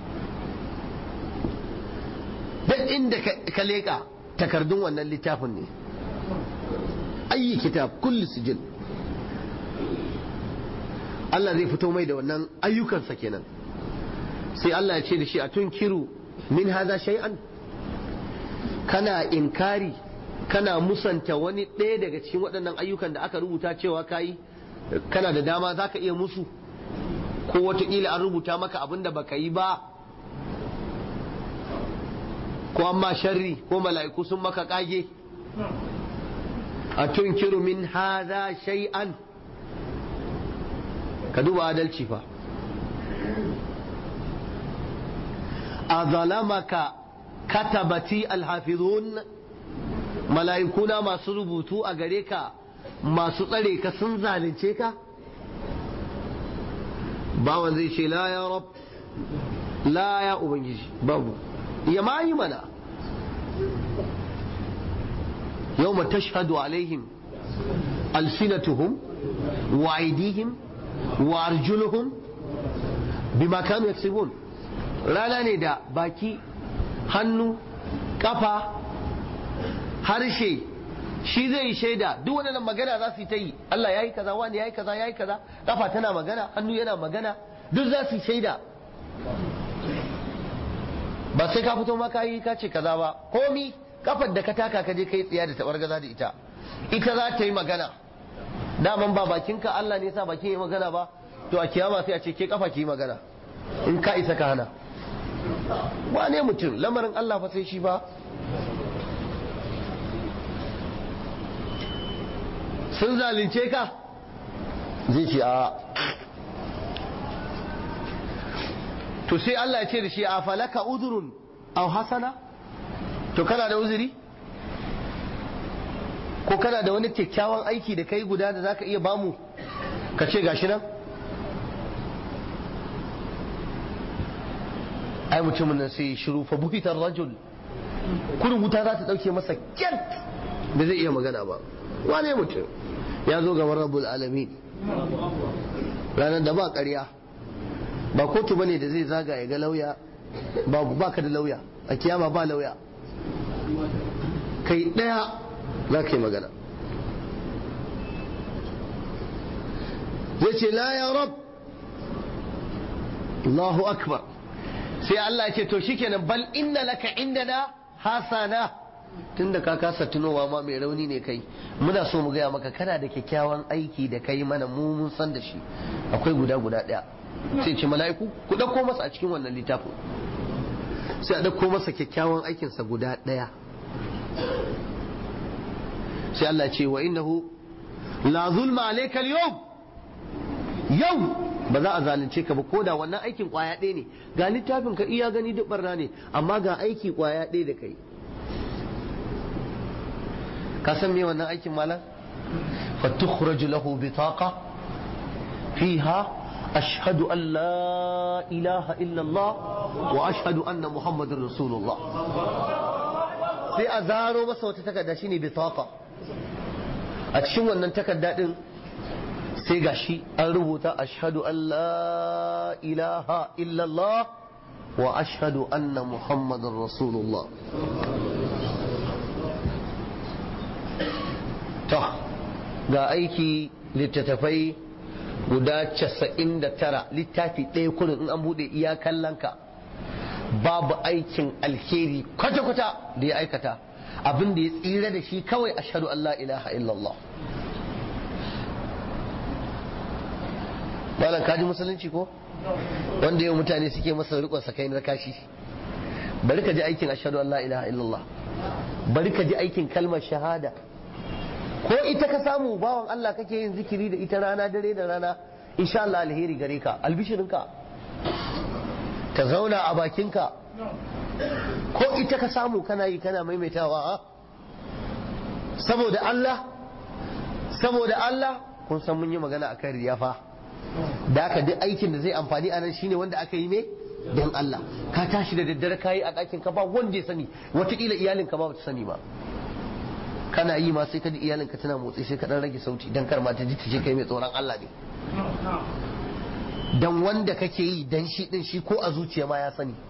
duk inda ka leka takardun wannan littafin ne. ayi kitab kulli sijil Allah zai fito mai da wannan ayyukansa kenan. sai Allah ya ce da shi a tunkiru min hadha shay'an, kana inkari kana musanta wani ɗaya daga cikin waɗannan ayyukan da aka rubuta cewa kayi, kana da dama za ka iya musu, ko wataƙila an rubuta maka abin da baka yi ba, ko amma sharri ko mala'iku sun maka ƙage. a tunkiru min haza shay'an, ka duba adalci fa. a zalamaka katabati alhafizun, mala'ikuna masu rubutu a gare ka masu tsare ka sun zalunce ka? bawan zai ce la ya rab, la ya ubangiji, babu ya ma yi mana. yau ma tashhadu alaihim alsinatuhum wa aidihim wa arjuluhum bima kanu yaksibun. rana ne da baki, hannu, kafa, harshe shi zai yi shaida. duk wannan magana za su yi ta yi, Allah ya yi kaza, wani ya yi kaza, ya yi kaza, kafa tana magana, hannu yana magana, duk za su yi shaida. ba sai ka fito ma ka yi ka ce kaza ba, komi kafar da ka taka ka je kai tsiya da tabar gaza da ita, ita za ta yi magana. daman ba bakinka Allah ne sa bakin yi magana ba, to a kiyama sai a ce ke kafa ki yi magana in ka isa ka hana. wane mutum, lamarin Allah fa sai shi ba. sun zalunce ka zai ce a, to sai Allah ya ce da shi a falaka uzurun aw hasana, to kana da uzuri ko kana da wani kyakkyawan aiki da kai guda da zaka iya bamu ka ce gashi nan? ai mutumin nan sai shiru fa buhitar rajul, kurin wuta za ta dauke masa kyat da zai iya magana ba. wane mutum ya zo gaban rabbul alamin ranar da ba ƙarya, ba kotu bane da zai zaga ya ga lauya, babu, baka da lauya a kiyama, ba lauya, kai daya za ka yi magana. zai ce la ya rab, Allahu akbar, sai Allah ya ce to shikenan bal inna laka indana hasana, tunda ka kasa tunowa ma mai rauni ne kai, muna so mu gaya maka kana da kyakkyawan aiki da kai mana, mu mun san da shi, akwai guda guda daya. sai ce mala'iku ku dauko masa a cikin wannan littafin, sai a dauko masa kyakkyawan aikinsa guda daya. sai Allah ya ce wa innahu la zulma alayka al-yawm, yau ba za a zalunce ka ba, ko da wannan aikin kwaya ɗaya ne, ga littafin ka iya gani duk barna ne, amma ga aiki kwaya ɗaya da kai. ka san me wannan aikin malam? fatukhraju lahu bitaqa fiha ashhadu an la ilaha illa Allah wa ashhadu anna muhammadar rasulullah. sai a zaro masa wata takarda shine bitaqa, a cikin wannan takarda din sai gashi an rubuta ashhadu an la ilaha illallah wa ashhadu anna muhammadar rasulullah. to ga aiki littattafai guda casa'in da tara, littafi ɗaya kurin in an buɗe iya kallonka babu aikin alheri kwata-kwata da ya aikata, abin da ya tsira da shi kawai ashhadu an la ilaha illallah. malam kaji musulunci ko wanda yau mutane suke masa rikon sakai na kashi. bari ka ji aikin ashhadu an la ilaha illallah, bari ka ji aikin kalmar shahada. ko ita ka samu bawan Allah kake yin zikiri da ita rana dare da rana, insha Allah alheri gare ka, albishirinka ka zauna a bakinka. ko ita ka samu kana yi kana maimaitawa saboda Allah, saboda Allah. kun san mun yi magana akan riyafa, da aka duk aikin da zai amfani a nan shine wanda aka yi ne don Allah. ka tashi da daddare ka yi a ɗakin ka ba wanda ya sani, wataƙila iyalinka ba ta sani ba, kana yi ma sai ka ji iyalinka tana motsi sai ka dan rage sauti dan kar ma ta ji ta ce kai mai tsoron Allah ne. dan wanda kake yi dan shi din shi ko a zuciya ma ya sani.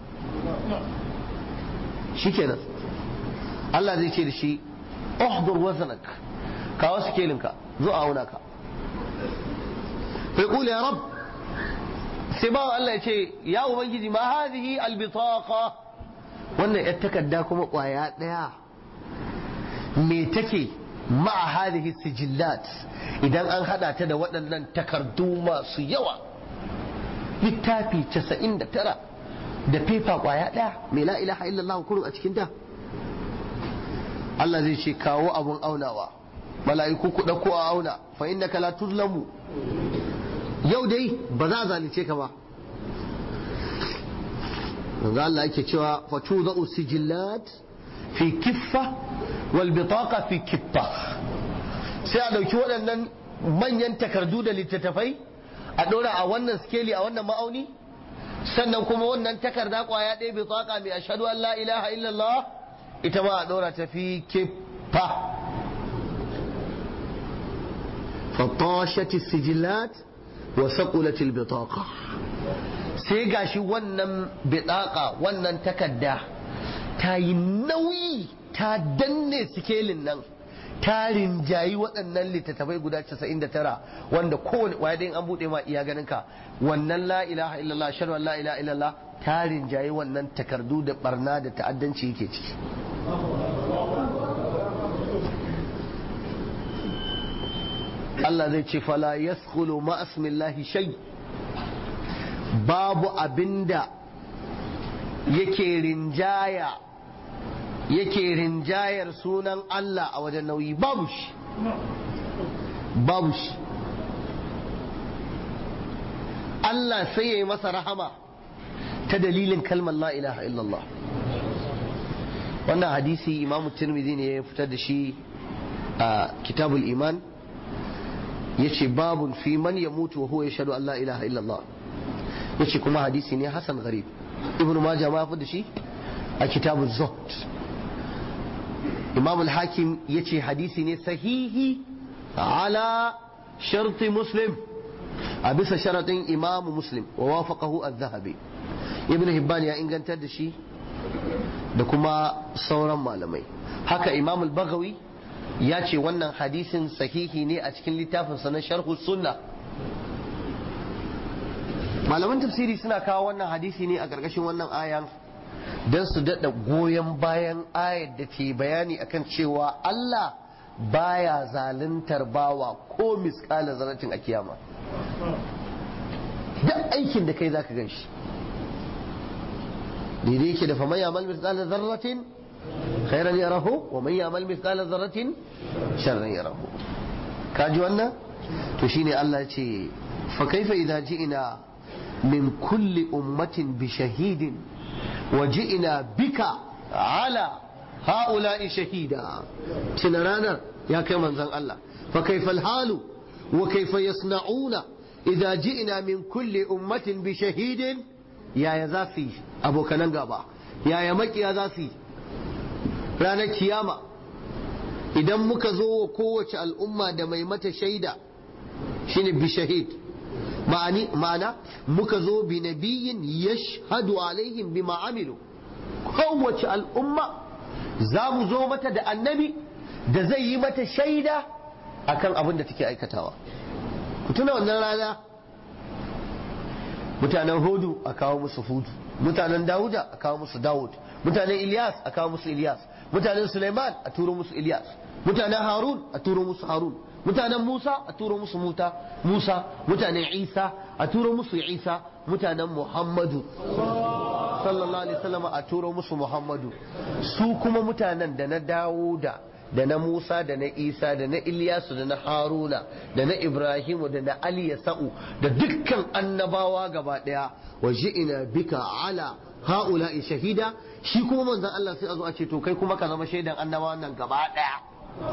shikenan Allah zai ce da shi uhdur wazanak, kawo sikelinka zo a auna ka. fa yaqul ya rab, sai ba Allah ya ce ya ubangiji ma hadhihi albitaqa, wannan yar takarda kuma kwaya daya me take ma'a hadhihi sijillat, idan an hada ta da waɗannan takardu masu yawa, littafi casa'in da tara da fefa kwaya ɗaya mai la ilaha illallah kurun a cikin ta. Allah zai ce kawo abun aunawa, mala'iku ku dauko a auna, fa innaka la tuzlamu, yau dai ba za a zalice ka ba. yanzu Allah yake cewa fa tudau sijillat fi kiffa wal bitaqa fi kiffa, sai a dauki waɗannan manyan takardu da littattafai a ɗora a wannan skeli a wannan ma'auni, sannan kuma wannan takarda kwaya ɗaya bitaqa mai ashhadu an la ilaha illallah ita ma a ɗora ta fi kiffa. fatashat as-sijillat wa saqulat al-bitaqa, sai gashi wannan bitaqa wannan takarda ta yi nauyi, ta danne sikelin nan, ta rinjayi waɗannan littattafai guda casa'in da tara wanda kowane ƙwaya ɗayan an buɗe ma iya ganin ka, wannan la ilaha illallah ashhadu an la ilaha illallah ta rinjayi wannan takardu da barna da ta'addanci yake ciki. Allah zai ce fala yaskhulu ma asmillahi shay, babu abinda yake rinjaya yake rinjayar sunan Allah a wajen nauyi, babu shi babu shi. Allah sai ya yi masa rahama ta dalilin kalmar la ilaha illallah. wannan hadisi Imam Tirmidhi ne ya fitar da shi a kitabul iman, yace babun fi man yamutu wa huwa yashhadu an la ilaha illallah, yace kuma hadisi ne hasan gharib. Ibn Majah ma ya fitar da shi a kitabul zuhd. Imam al-Hakim yace hadisi ne sahihi ala sharti Muslim, a bisa sharatin Imam Muslim, wa wafaqahu az-Zahabi. Ibn Hibban ya ingantar da shi da kuma sauran malamai. Haka Imam al-Baghawi ya ce wannan hadisin sahihi ne a cikin littafinsa na sharhu sunna. Malaman tafsiri suna kawo wannan hadisi ne a ƙarƙashin wannan ayan don su daɗa goyon bayan ayar da ke bayani akan cewa Allah baya zaluntar bawa ko misƙala zarratin a kiyama. Duk aikin da kai zaka gan shi daidai yake da faman ya'mal misƙala zarratin khairan yarahu wa man ya'mal misƙala zarratin sharran yarahu. Kaji wannan to shine Allah ya ce fa kaifa idza ji'na min kulli ummatin bi shahidin wa ji'na bika ala ha'ula'i shahida. tuna ranar ya kai manzon Allah fa kaifa al-halu wa kaifa yasna'una idza ji'na min kulli ummatin bi shahidin. yaya za su yi abokanan gaba, yaya makiya za su yi ranar kiyama idan muka zo wa kowace al'umma da mai mata shaida shine bi shahid, ma'ana muka zo bi nabiyin yashhadu alaihim bima amilu. kowace al'umma za mu zo mata da annabi da zai yi mata shaida akan abin da take aikatawa. ku tuna wannan rana mutanen hudu a kawo musu hudu, mutanen dawuda a kawo musu dawud, mutanen ilyas a kawo musu ilyas, mutanen suleiman a turo musu ilyas, mutanen harun a turo musu harun, mutanen musa a turo musu muta musa, mutanen isa a turo musu isa, mutanen muhammadu sallallahu alaihi wasallam a turo musu muhammadu. su kuma mutanen da na dawuda da na Musa da na Isa da na Ilyasu da na Haruna da na Ibrahimu da na Ali Yasa'u da dukkan annabawa gaba daya wa ji'ina bika ala haula'i shahida. shi kuma manzon Allah sai a zo a ce to kai kuma ka zama shaidan annabawan nan gaba daya.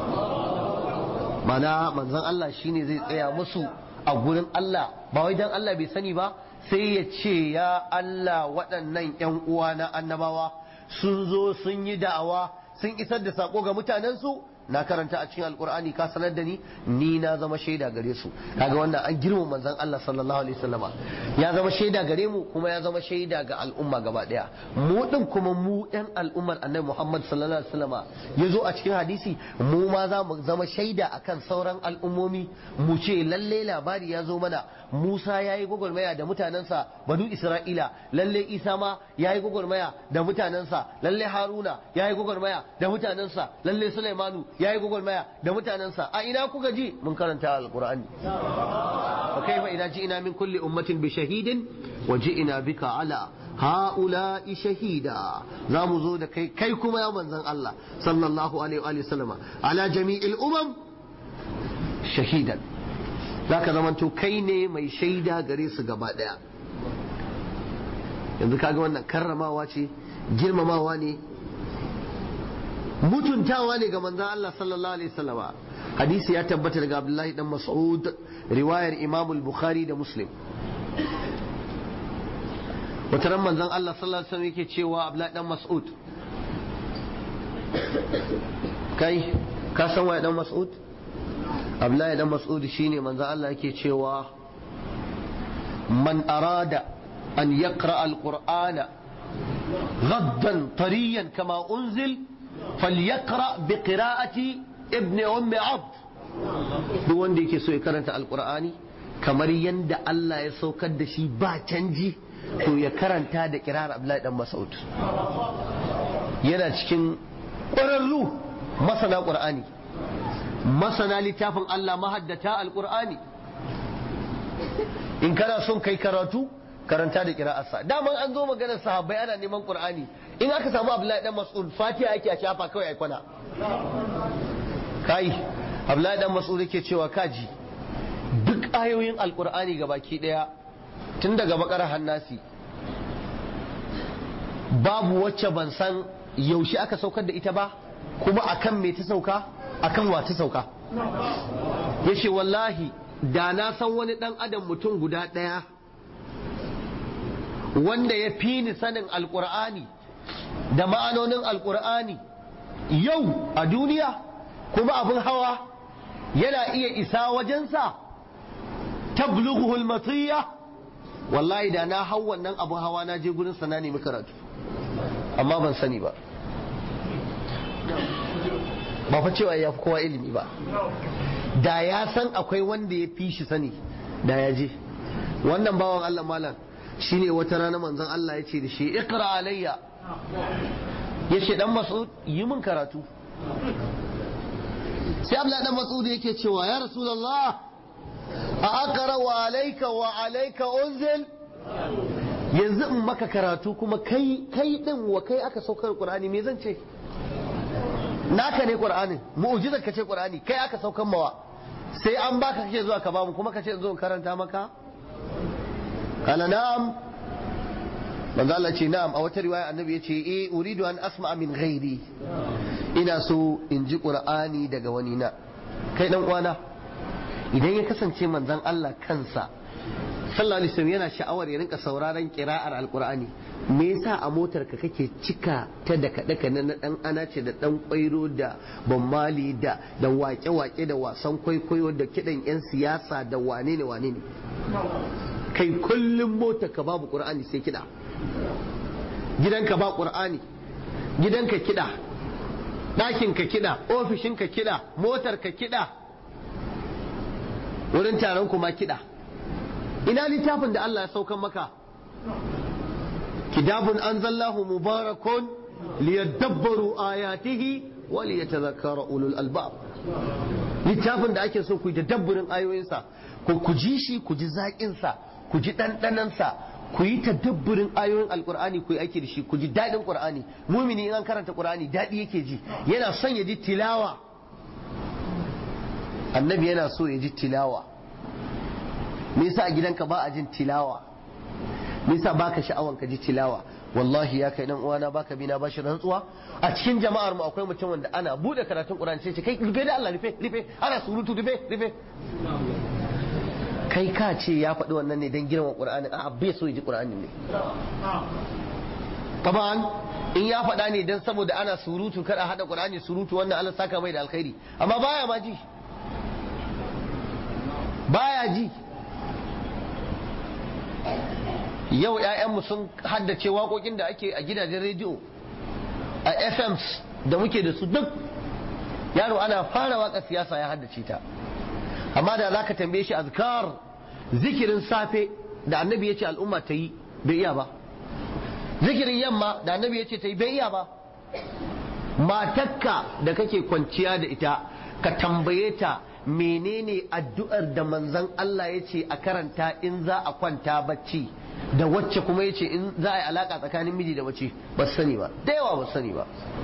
mana manzon Allah shine zai tsaya musu a gurin Allah, ba wai dan Allah bai sani ba sai ya ce ya Allah waɗannan ƴan uwa na annabawa sun zo sun yi da'awa sun isar da sako ga mutanensu, na karanta a cikin alkur'ani ka sanar da ni ni na zama shaida gare su. kaga wannan an girma manzon Allah sallallahu alaihi wasallama ya zama shaida gare mu kuma ya zama shaida ga al'umma gaba daya. mu din kuma mu ɗan al'ummar annabi Muhammad sallallahu alaihi wasallama yazo a cikin hadisi mu ma za mu zama shaida akan sauran al'ummomi mu ce lalle labari ya zo mana Musa yayi gwagwarmaya da mutanensa banu Isra'ila, lalle Isa ma yayi gwagwarmaya da mutanensa, lalle Haruna yayi gwagwarmaya da mutanensa, lalle Sulaimanu yayi gwagwarmaya da mutanensa. a ina kuka ji mun karanta alqur'ani. fa kaifa idza ji'na min kulli ummatin bi shahidin wa ji'na bika ala ha'ula'i shahida. za mu zo da kai kai kuma ya manzon Allah sallallahu alaihi wa sallama ala jami'il umam shahidan. zaka zamanto kai ne mai shaida gare su gaba daya. yanzu kaga wannan karramawa ce, girmamawa ne, mutuntawa ne ga manzon Allah sallallahu alaihi wasallama. hadisi ya tabbata daga Abdullahi dan Mas'ud, riwayar Imam al-Bukhari da Muslim. wata ran manzon Allah sallallahu alaihi wasallam yake cewa Abdullahi dan Mas'ud, kai ka san waye dan Mas'ud? Abdullahi dan Mas'ud shine manzon Allah yake cewa man arada an yaqra al-Qur'ana غضا طريا كما أنزل فليقرأ بقراءة ابن أم عبد. duk wanda yake so ya karanta alkur'ani kamar yadda Allah ya saukar da shi ba canji to ya karanta da kirar Abdullahi dan Mas'ud. yana cikin ƙwararru masana ƙur'ani, masana littafin Allah, mahaddata alkur'ani. in kana son kai karatu karanta da kira'arsa. daman an zo maganar sahabbai ana neman qur'ani, in aka samu Abdullahi dan Mas'ud Fatiha yake a shafa kawai ai kwana. kai Abdullahi dan Mas'ud yake cewa kaji duk ayoyin alqur'ani gabaki daya tun daga bakara hannasi babu wacce ban san yaushe aka saukar da ita ba, kuma akan me ta sauka, akan wa ta sauka. yace wallahi da na san wani dan adam mutum guda daya wanda ya fi ni sanin alkur'ani da ma'anonin alkur'ani yau a duniya, kuma abin hawa yana iya isa wajensa tablughu al-matiyya, wallahi da na hau wannan abin hawa na je gurin sana nemi karatu, amma ban sani ba. ba fa cewa ya fi kowa ilimi ba, da ya san akwai wanda ya fi shi sani da ya je. Wannan bawan Allah malam shine wata rana manzon Allah ya ce da shi iqra alayya, ya ce dan Mas'ud yi min karatu. Sai Abdullah dan Mas'ud yake cewa ya Rasulullah a aqra wa alayka wa alayka unzil, yanzu in maka karatu kuma kai kai din wa kai aka saukar Qur'ani, me zan ce? Naka ne Qur'anin, mu'jizar ka ce Qur'ani, kai aka saukar mawa, sai an baka kake zuwa ka bamu kuma kace zo in karanta maka? Kala na'am, manzo Allah ce na'am. A wata riwaya annabi ya ce eh uridu an asma'a min ghairi, ina so in ji Qur'ani daga wani na. Kai dan uwana, idan ya kasance manzon Allah kansa sallallahu alaihi wasallam yana sha'awar ya rinka sauraron qira'ar alqur'ani, me yasa a motar ka kake cika ta da kada kana na dan ana ce da dan kwairo da bammali da da wake wake da wasan kwaikwayo da kidan yan siyasa da wane ne wane ne? Kai kullum motar ka babu qur'ani sai kida, gidanka ba qur'ani, gidanka kida, ɗakin ka kida, ofishin ka kida, motar ka kida, wurin taron kuma kida. Ina littafin da Allah ya saukan maka? Kitabun anzallahu mubarakun liyadabbaru ayatihi wa liyatadhakkara ulul albab. Littafin da ake so ku yi tadabburin ayoyinsa, ko ku ji shi, ku ji zaƙin sa, ku ji ɗanɗanon sa, ku yi tadabburin ayoyin alqur'ani, ku yi aiki da shi, ku ji daɗin qur'ani. Mumini in an karanta qur'ani daɗi yake ji, yana son ya ji tilawa. Annabi yana so ya ji tilawa. Me yasa a gidanka ba a jin tilawa? Me yasa baka sha'awan ka ji tilawa? Wallahi ya kai dan uwana baka bi na bashi rantsuwa. A cikin jama'ar mu akwai mutum wanda ana bude karatun Qur'ani sai ce kai rufe da Allah rufe rufe, ana surutu rufe rufe. Kai ka ce ya faɗi wannan ne dan girman Qur'ani, a'a bai so ya ji Qur'ani ne. Taban in ya faɗa ne dan saboda ana surutu kada hada Qur'ani surutu, wannan Allah saka mai da alkhairi, amma baya ma ji. Baya ji. Yau ‘ya'yanmu sun haddace waƙoƙin da ake a gidajen rediyo, a F Ms da muke da su duk. Yaro ana fara waƙar siyasa ya haddace ta, amma da za ka tambaye shi azkar, zikirin safe da annabi ya ce al'umma ta yi, bai iya ba. Zikirin yamma da annabi ya ce ta yi, bai iya ba. Matakka da kake kwanciya da ita, ka tambaye ta menene addu'ar da manzon Allah ya ce a karanta in za a kwanta bacci, da wacce kuma ya ce in za a yi alaka tsakanin miji da mace, ba su sani ba, da yawa ba su sani ba.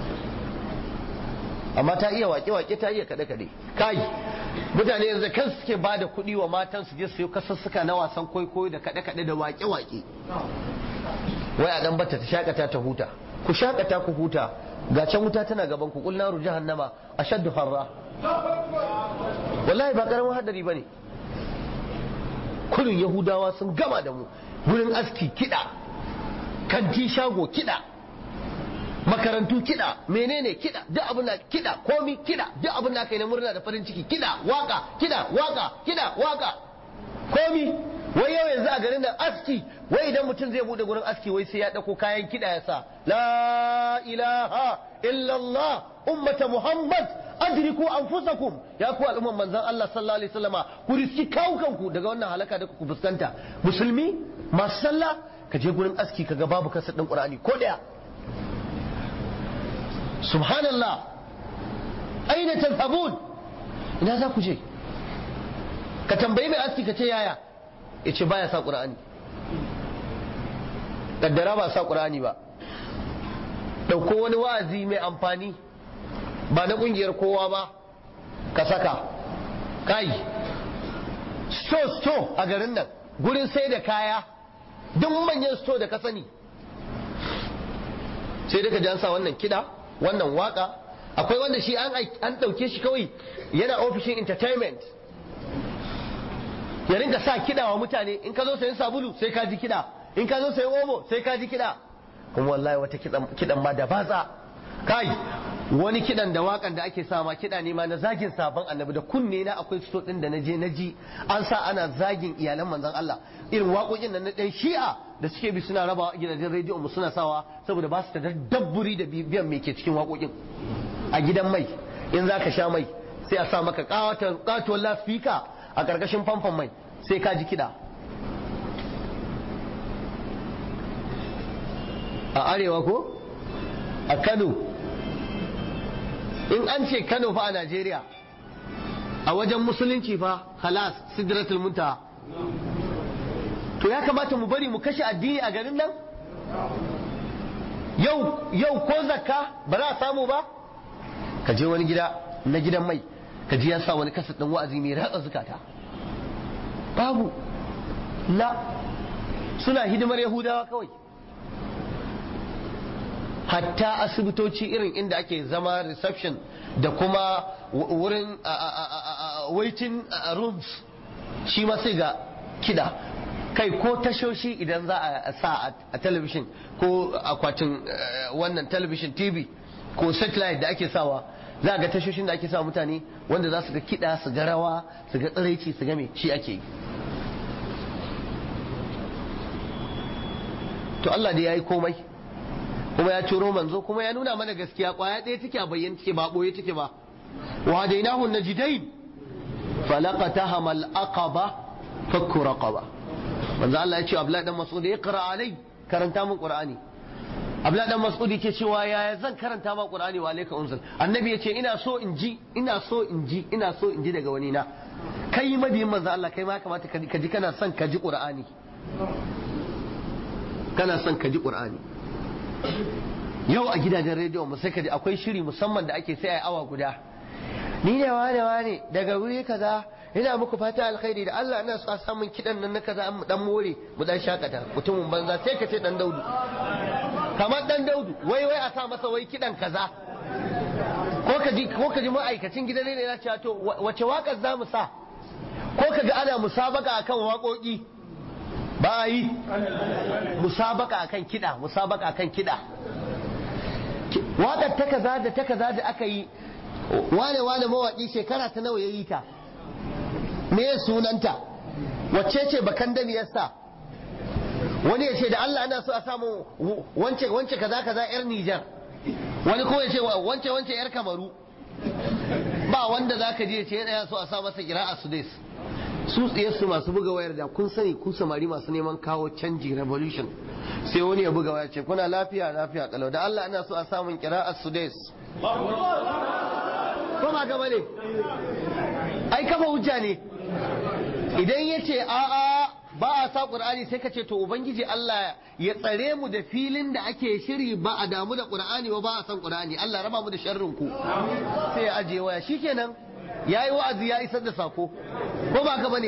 Amma ta iya wake-wake, ta iya kaɗe-kaɗe. Kai, mutane yanzu kan suke ba da kuɗi wa matan su je su yi kasassuka na wasan kwaikwayo da kaɗe-kaɗe da wake-wake. Wai a ɗan bata ta shakata ta huta. Ku shakata ku huta, ga can wuta tana gaban ku, ƙul naru jahannama ashaddu harra. Wallahi ba karamin hadari bane. Kullun Yahudawa sun gama da mu. Wurin aski kiɗa, kanti shago kiɗa, makarantu kiɗa, menene kiɗa, duk abin da kiɗa, komi kiɗa, duk abin da aka yi na murna da farin ciki kiɗa, waka, kiɗa, waka, kiɗa, waka, komi. Wai yau yanzu a garin nan aski, wai idan mutum zai bude gurin aski wai sai ya ɗauko kayan kiɗa ya sa la ilaha illallah ummata Muhammad adriku anfusakum, ya ku al'umman manzon Allah sallallahu alaihi wasallama, ku riski kawukanku daga wannan halaka da ku fuskanta. Musulmi masu sallah, ka je gurin aski ka ga babu kasar din Qur'ani ko daya. Subhanallah, aina tadhhabun, ina za ku je? Ka tambayi mai aski ka ce yaya, yace baya sa Qur'ani. Kaddara ba sa Qur'ani ba, dauko wani wa'azi mai amfani ba na kungiyar kowa ba ka saka. Kai, sto sto a garin nan, gurin sai da kaya, duk manyan sto da ka sani, sai da ka ji an sa wannan kida, wannan waka. Akwai wanda shi an ɗauke shi kawai yana ofishin entertainment, ya rinka sa kida wa mutane. In ka zo sayan sabulu sai ka ji kida, in ka zo sayan omo sai ka ji kida. Kuma wallahi wata kidan ma da baza. Kai, wani kidan da wakan da ake sa ma kida ne ma na zagin sabon annabi. Da kunne na akwai sto din da naje naji an sa ana zagin iyalan manzon Allah, irin waƙoƙin nan na ɗan shi'a da suke bi suna rabawa a gidajen rediyo mu suna sawa saboda ba su da dabburi da bibiyan me ke cikin waƙoƙin. A gidan mai in za ka sha mai sai a sa maka katuwar lasfika a ƙarƙashin famfon mai sai ka ji kiɗa. A arewa ko a Kano, in an ce Kano fa a Najeriya a wajen musulunci fa halas sidratul muntaha. To ya kamata mu bari mu kashe addini a garin nan? Yau yau ko zakka ba za a samu ba? Ka je wani gida na gidan mai ka ji ya sa wani kasa ɗan wa'azi mai ratsa zukata. Babu, la, suna hidimar Yahudawa kawai. Hatta asibitoci irin inda ake zama reception da kuma wurin waiting rooms shi ma sai ga kida. Kai ko tashoshi idan za a sa a talabishin ko akwatin wannan talabishin T V ko satellite da ake sawa, za ga tashoshin da ake sawa mutane wanda za su ga kida, su ga rawa, su ga tsiraici, su ga me shi ake yi. To Allah dai yayi komai kuma ya ciro manzo kuma ya nuna mana gaskiya, kwaya ɗaya take a bayyane take ba boye take ba. wa hadainahu najdain falaqataha al aqaba fakku raqaba. manzo Allah ya ce Abdullah dan Mas'ud ya qira alai, karanta min Qur'ani. Abdullah dan Mas'ud yake cewa yaya zan karanta ma Qur'ani wa alayka unzil. Annabi ya ce ina so in ji ina so in ji ina so in ji daga wani na. Kai mabiyin manzo Allah kai ma kamata ka ji kana son ka ji Qur'ani. Kana son ka ji Qur'ani. Yau a gidajen rediyo mu sai ka ji akwai shiri musamman da ake sai ai awa guda. Ni ne wane wane daga wuri kaza ina muku fata alkhairi da Allah ina so a samun kidan nan na kaza mu dan more mu dan shakata. Mutumin banza sai ka ce dan Daudu. Kamar dan Daudu wai wai a sa masa wai kidan kaza. Ko ka ji ko ka ji ma'aikacin gidan ne yana cewa to wace wakar za mu sa? Ko ka ga ana musabaka akan waƙoƙi. Ba yi musabaka akan kida, musabaka akan kida. Waƙar ta kaza da ta kaza da aka yi wane wane mawaƙi shekara ta nawa yayi ta? Me sunanta? Wacce ce bakan damiyarsa? Wani ya ce da Allah ana so a samu wance wance kaza kaza yar Nijar. Wani ko ya ce wance wance yar Kamaru. Ba wanda zaka je ya ce yana so a sa masa qira'a Sudais. Su tsiyarsu masu buga wayar da kun sani ku samari masu neman kawo canji revolution. Sai wani ya buga waya ce kuna lafiya lafiya kalau da Allah ana so a samun qira'a Sudais. Ko ba gaba ne? Ai kafa hujja ne. Idan ya ce a'a ba a sa Qur'ani sai ka ce to ubangiji Allah ya tsare mu da filin da ake shiri ba a damu da Qur'ani ba ba a san Qur'ani, Allah raba mu da sharrin ku. Sai ya aje waya shikenan yayi wa'azi ya isar da sako. Ko ba ka bane?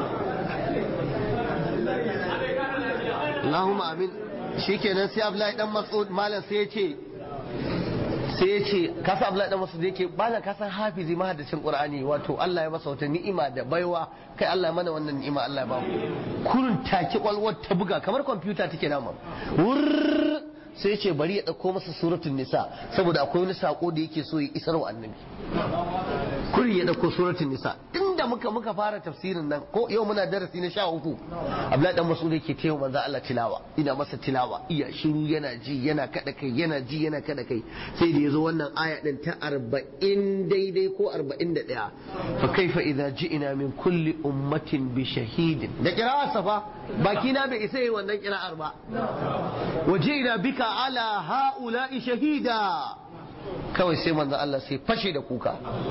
Allahumma amin. Shikenan sai Abdullahi dan Mas'ud malam sai ya ce sai ya ce kasa Abdullahi dan Mas'ud yake bala ka san hafizi mahaddacin Qur'ani wato Allah ya masa wata ni'ima da baiwa kai Allah ya mana wannan ni'ima Allah ya ba mu kurun taki kwalwar ta buga kamar kwamfuta take dama wurr sai ya ce bari ya dauko masa suratul nisa saboda akwai wani sako da yake so ya isar wa annabi kurin ya dauko suratul nisa inda muka muka fara tafsirin nan ko yau muna darasi na sha uku Abdullahi dan Mas'ud yake taya manzo Allah tilawa ina masa tilawa iya shiru yana ji yana kada kai yana ji yana kada kai sai da yazo wannan aya din ta arba'in daidai ko arba'in da ɗaya fa kaifa idza ji'na min kulli ummatin bi shahidin da qira'a safa baki na bai isa yi wannan qira'ar ba waji'na bika ala ha'ula'i shahida kawai sai manzo Allah sai fashe da kuka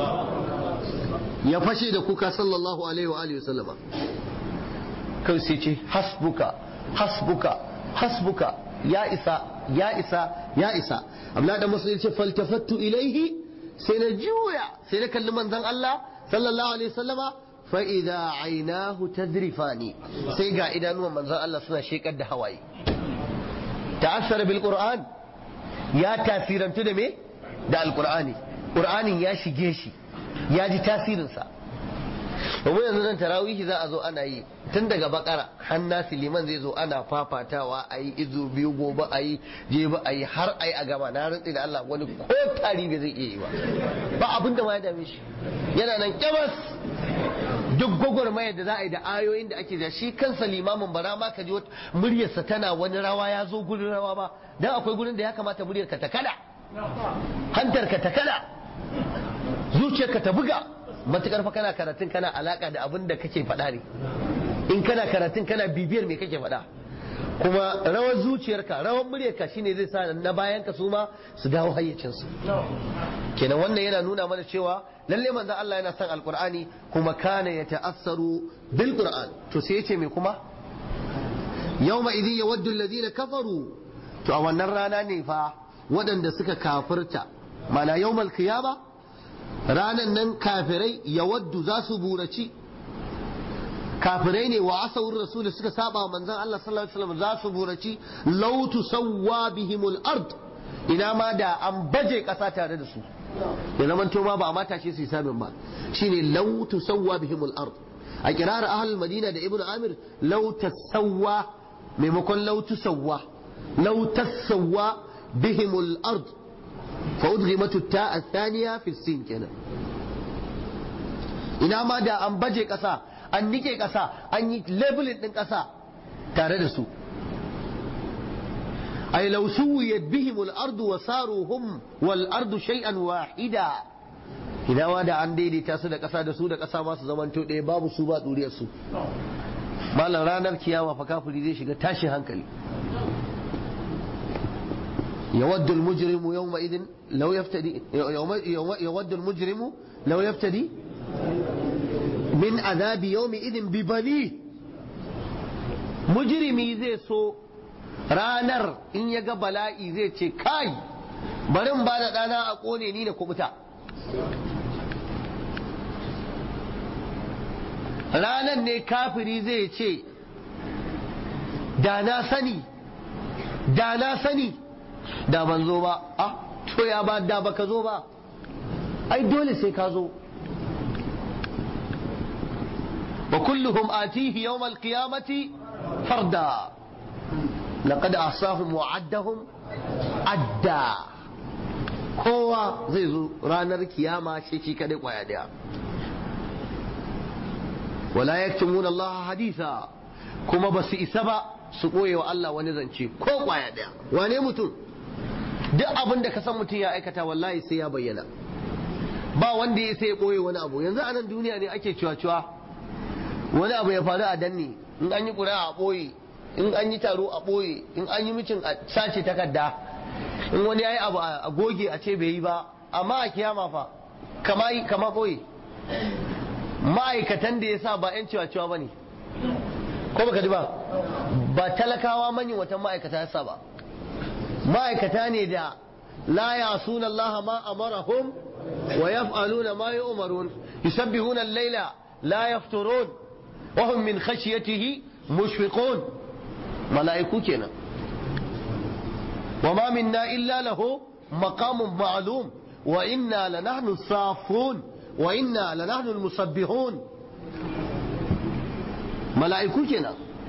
ya fashe da kuka sallallahu alaihi wa alihi wasallama kawai sai ce hasbuka hasbuka hasbuka ya isa ya isa ya isa Abdullahi da Mas'ud ce faltafattu ilaihi sai na juya sai na kalli manzon Allah sallallahu alaihi wasallama fa idza aynahu tadrifani sai ga idanuwan manzon Allah suna shekar da hawaye ta'assara bil qur'an ya tasirantu da me da alqur'ani qur'anin ya shige shi ya ji tasirinsa domin yanzu nan tarawihi za a zo ana yi tun daga bakara hannasi liman zai zo ana fafatawa a yi izu biyu gobe a yi jebe a yi har a yi a gaba na rantsi da Allah wani ko tari bai zai iya yi ba ba abin da ma ya dame shi yana nan kyabas duk gwagwarmayar da za a yi da ayoyin da ake da shi kansa limamin bara ma ka ji muryarsa tana wani rawa ya zo gurin rawa ba dan akwai gurin da ya kamata muryar ka ta kada hantar ka ta kada zuciyarka ta buga matukar fa kana karatun kana alaka da abin da kake faɗa ne in kana karatun kana bibiyar me kake faɗa kuma rawar zuciyarka rawar muryarka shine zai sa na bayan ka su ma su dawo hayyacinsu kenan wannan yana nuna mana cewa lalle manzon Allah yana son alqur'ani kuma kana yata'assaru bil qur'an to sai yace me kuma yawma idhin yawaddu alladhina kafaru to a wannan rana ne fa waɗanda suka kafirta mana yawmal qiyama ranan nan kafirai yawaddu za su buraci kafirai ne wa asawur rasul suka saba manzon Allah sallallahu alaihi wasallam za su buraci law tusawwa bihimul ard ina ma da an baje kasa tare da su ya zaman to ma ba a mata shi su hisabin ba shine law tusawwa bihimul ard a kirar ahlul madina da ibnu amir law tasawwa maimakon law tusawwa law tasawwa bihimul ard fa udghimat at-ta ath-thaniya fi as-sin kenan ina ma da an baje kasa an nike ƙasa an yi labelin ɗin ƙasa tare da su ay law suwiyat bihim al-ardu wa saru hum wal ardu shay'an wahida idan ma da an daidaita su da ƙasa da su da ƙasa ma su zamanto ɗaya babu su ba duriyar su malam ranar kiyama fa kafiri zai shiga tashin hankali yawaddu al-mujrimu yawma idin law yaftadi yawaddu al-mujrimu law yaftadi min azabi yawmi idin bi bani mujrimi zai so ranar in ya ga bala'i zai ce kai barin ba da ɗana a ƙone ni da kubuta ranar ne kafiri zai ce da na sani da na sani da ban zo ba ah to ya ba da baka zo ba ai dole sai ka zo وكلهم آتيه يوم القيامة فردا لقد أحصاهم وعدهم عدا kowa zai zo ranar kiyama shi shi kadai kwaya daya wala yaktumuna Allah haditha kuma ba su isa ba su koye wa Allah wani zance ko kwaya daya wane mutum duk abin da ka san mutum ya aikata wallahi sai ya bayyana ba wanda ya sai ya koye wani abu yanzu a nan duniya ne ake cewa wani abu ya faru a danne in an yi ƙuri'a a ɓoye in an yi taro a ɓoye in an yi micin a sace takarda in wani ya yi abu a goge a ce bai yi ba amma a kiyama fa kama yi kama ɓoye ma'aikatan da ya sa ba 'yan cewa cewa ba ne ko baka ji ba ba talakawa manyan watan ma'aikata ya sa ba ma'aikata ne da la ya suna Allah ma amarahum wa yaf'aluna ma yu'marun yusabbihuna al-laila la yafturun وهم من خشيته مشفقون ملائكو كنا وما منا إلا له مقام معلوم وإنا لنحن الصافون وإنا لنحن المسبحون ملائكو كنا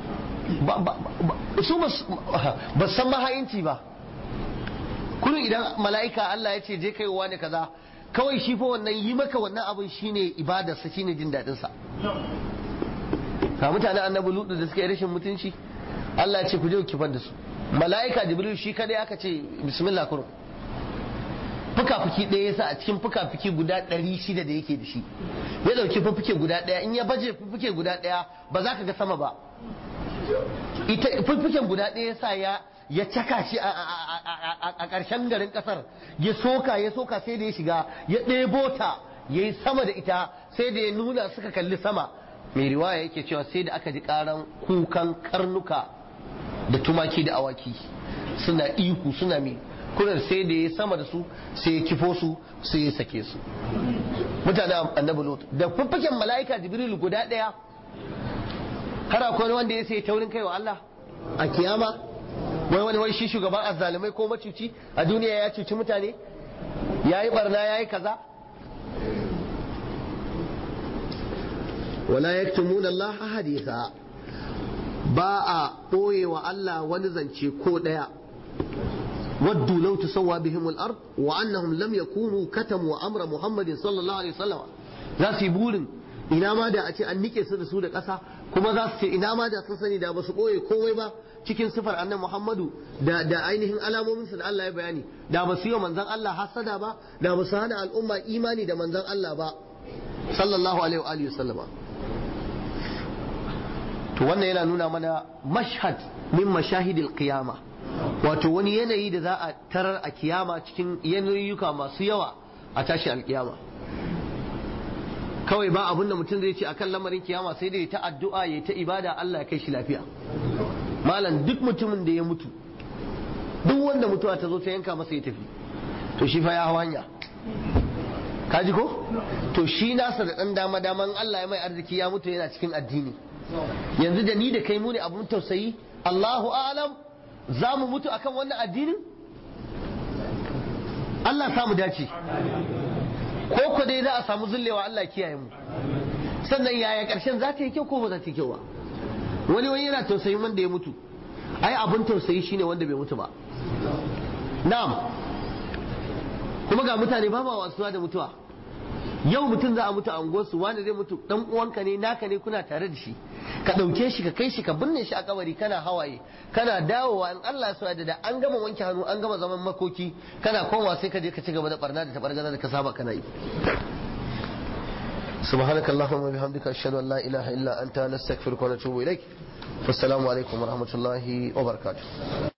su ba san mahayinci ba kullum idan mala'ika Allah ya ce je kai wa ne kaza kawai shi fa wannan yi maka wannan abin shine ibadarsa shine jin dadin sa ka mutanen annabi lutu da suka yi rashin mutunci Allah ya ce ku je ku kifar da su mala'ika jibril shi kadai aka ce bismillah kurum fuka-fuki ɗaya yasa a cikin fuka-fuki guda ɗari shida da yake da shi ya ɗauki fufuke guda ɗaya in ya baje fufuke guda ɗaya ba za ka ga sama ba ita fufuken guda ɗaya yasa ya ya caka shi a ƙarshen garin ƙasar ya soka ya soka sai da ya shiga ya ɗebo ta ya yi sama da ita sai da ya nuna suka kalli sama mai riwaya yake cewa sai da aka ji karan kukan karnuka da tumaki da awaki suna ihu suna mi kuran sai da ya sama da su sai ya kifo su sai ya sake su mutane annabi lut da fuffuken mala'ika jibril guda daya har akwai wanda ya sai taurin kai wa Allah a kiyama wai wani wai shi shugaban azzalumai ko macuci a duniya ya cuci mutane yayi barna yayi kaza wala yaktumuna Allah haditha ba a ɓoye wa Allah wani zance ko ɗaya waddu law tusawwa bihim al-ard wa annahum lam yakunu katamu amra Muhammadin sallallahu alaihi wasallam za su yi burin ina ma da a ce an nike su da su da ƙasa kuma za su ce ina ma da sun sani da ba su ɓoye komai ba cikin sifar annabi Muhammadu da da ainihin alamominsa da Allah ya bayani da ba su yi manzon Allah hasada ba da ba su hana al'umma imani da manzon Allah ba sallallahu alaihi wa alihi wasallama to wannan yana nuna mana mashhad min mashahidil qiyama wato wani yanayi da za a tarar a kiyama cikin yanayoyuka masu yawa a tashi alkiyama kawai ba abin da mutum zai ce akan lamarin kiyama sai da ya ta addu'a ya ta ibada Allah ya kai shi lafiya malam duk mutumin da ya mutu duk wanda mutuwa ta zo ta yanka masa ya tafi to shi fa ya hawanya kaji ko to shi nasa da dan dama daman Allah ya mai arziki ya mutu yana cikin addini yanzu da ni da kai mu ne abun tausayi Allahu a'lam za mu mutu akan wannan addinin Allah samu dace ko ko dai za a samu zullewa Allah kiyaye mu sannan yaya karshen za ta yi kyau ko ba za ta yi kyau ba wani wani yana tausayin wanda ya mutu ai abun tausayi shine wanda bai mutu ba na'am kuma ga mutane ba ma wasuwa da mutuwa yau mutum za a mutu a unguwarsu wani zai mutu dan uwanka ne naka ne kuna tare da shi ka dauke shi ka kai shi ka binne shi a kabari kana hawaye kana dawowa in Allah ya so da an gama wanke hannu an gama zaman makoki kana komawa sai ka je ka ci gaba da barna da tabargaza da ka saba kana yi سبحانك اللهم وبحمدك أشهد أن لا إله إلا أنت نستغفرك ونتوب إليك والسلام عليكم ورحمة الله وبركاته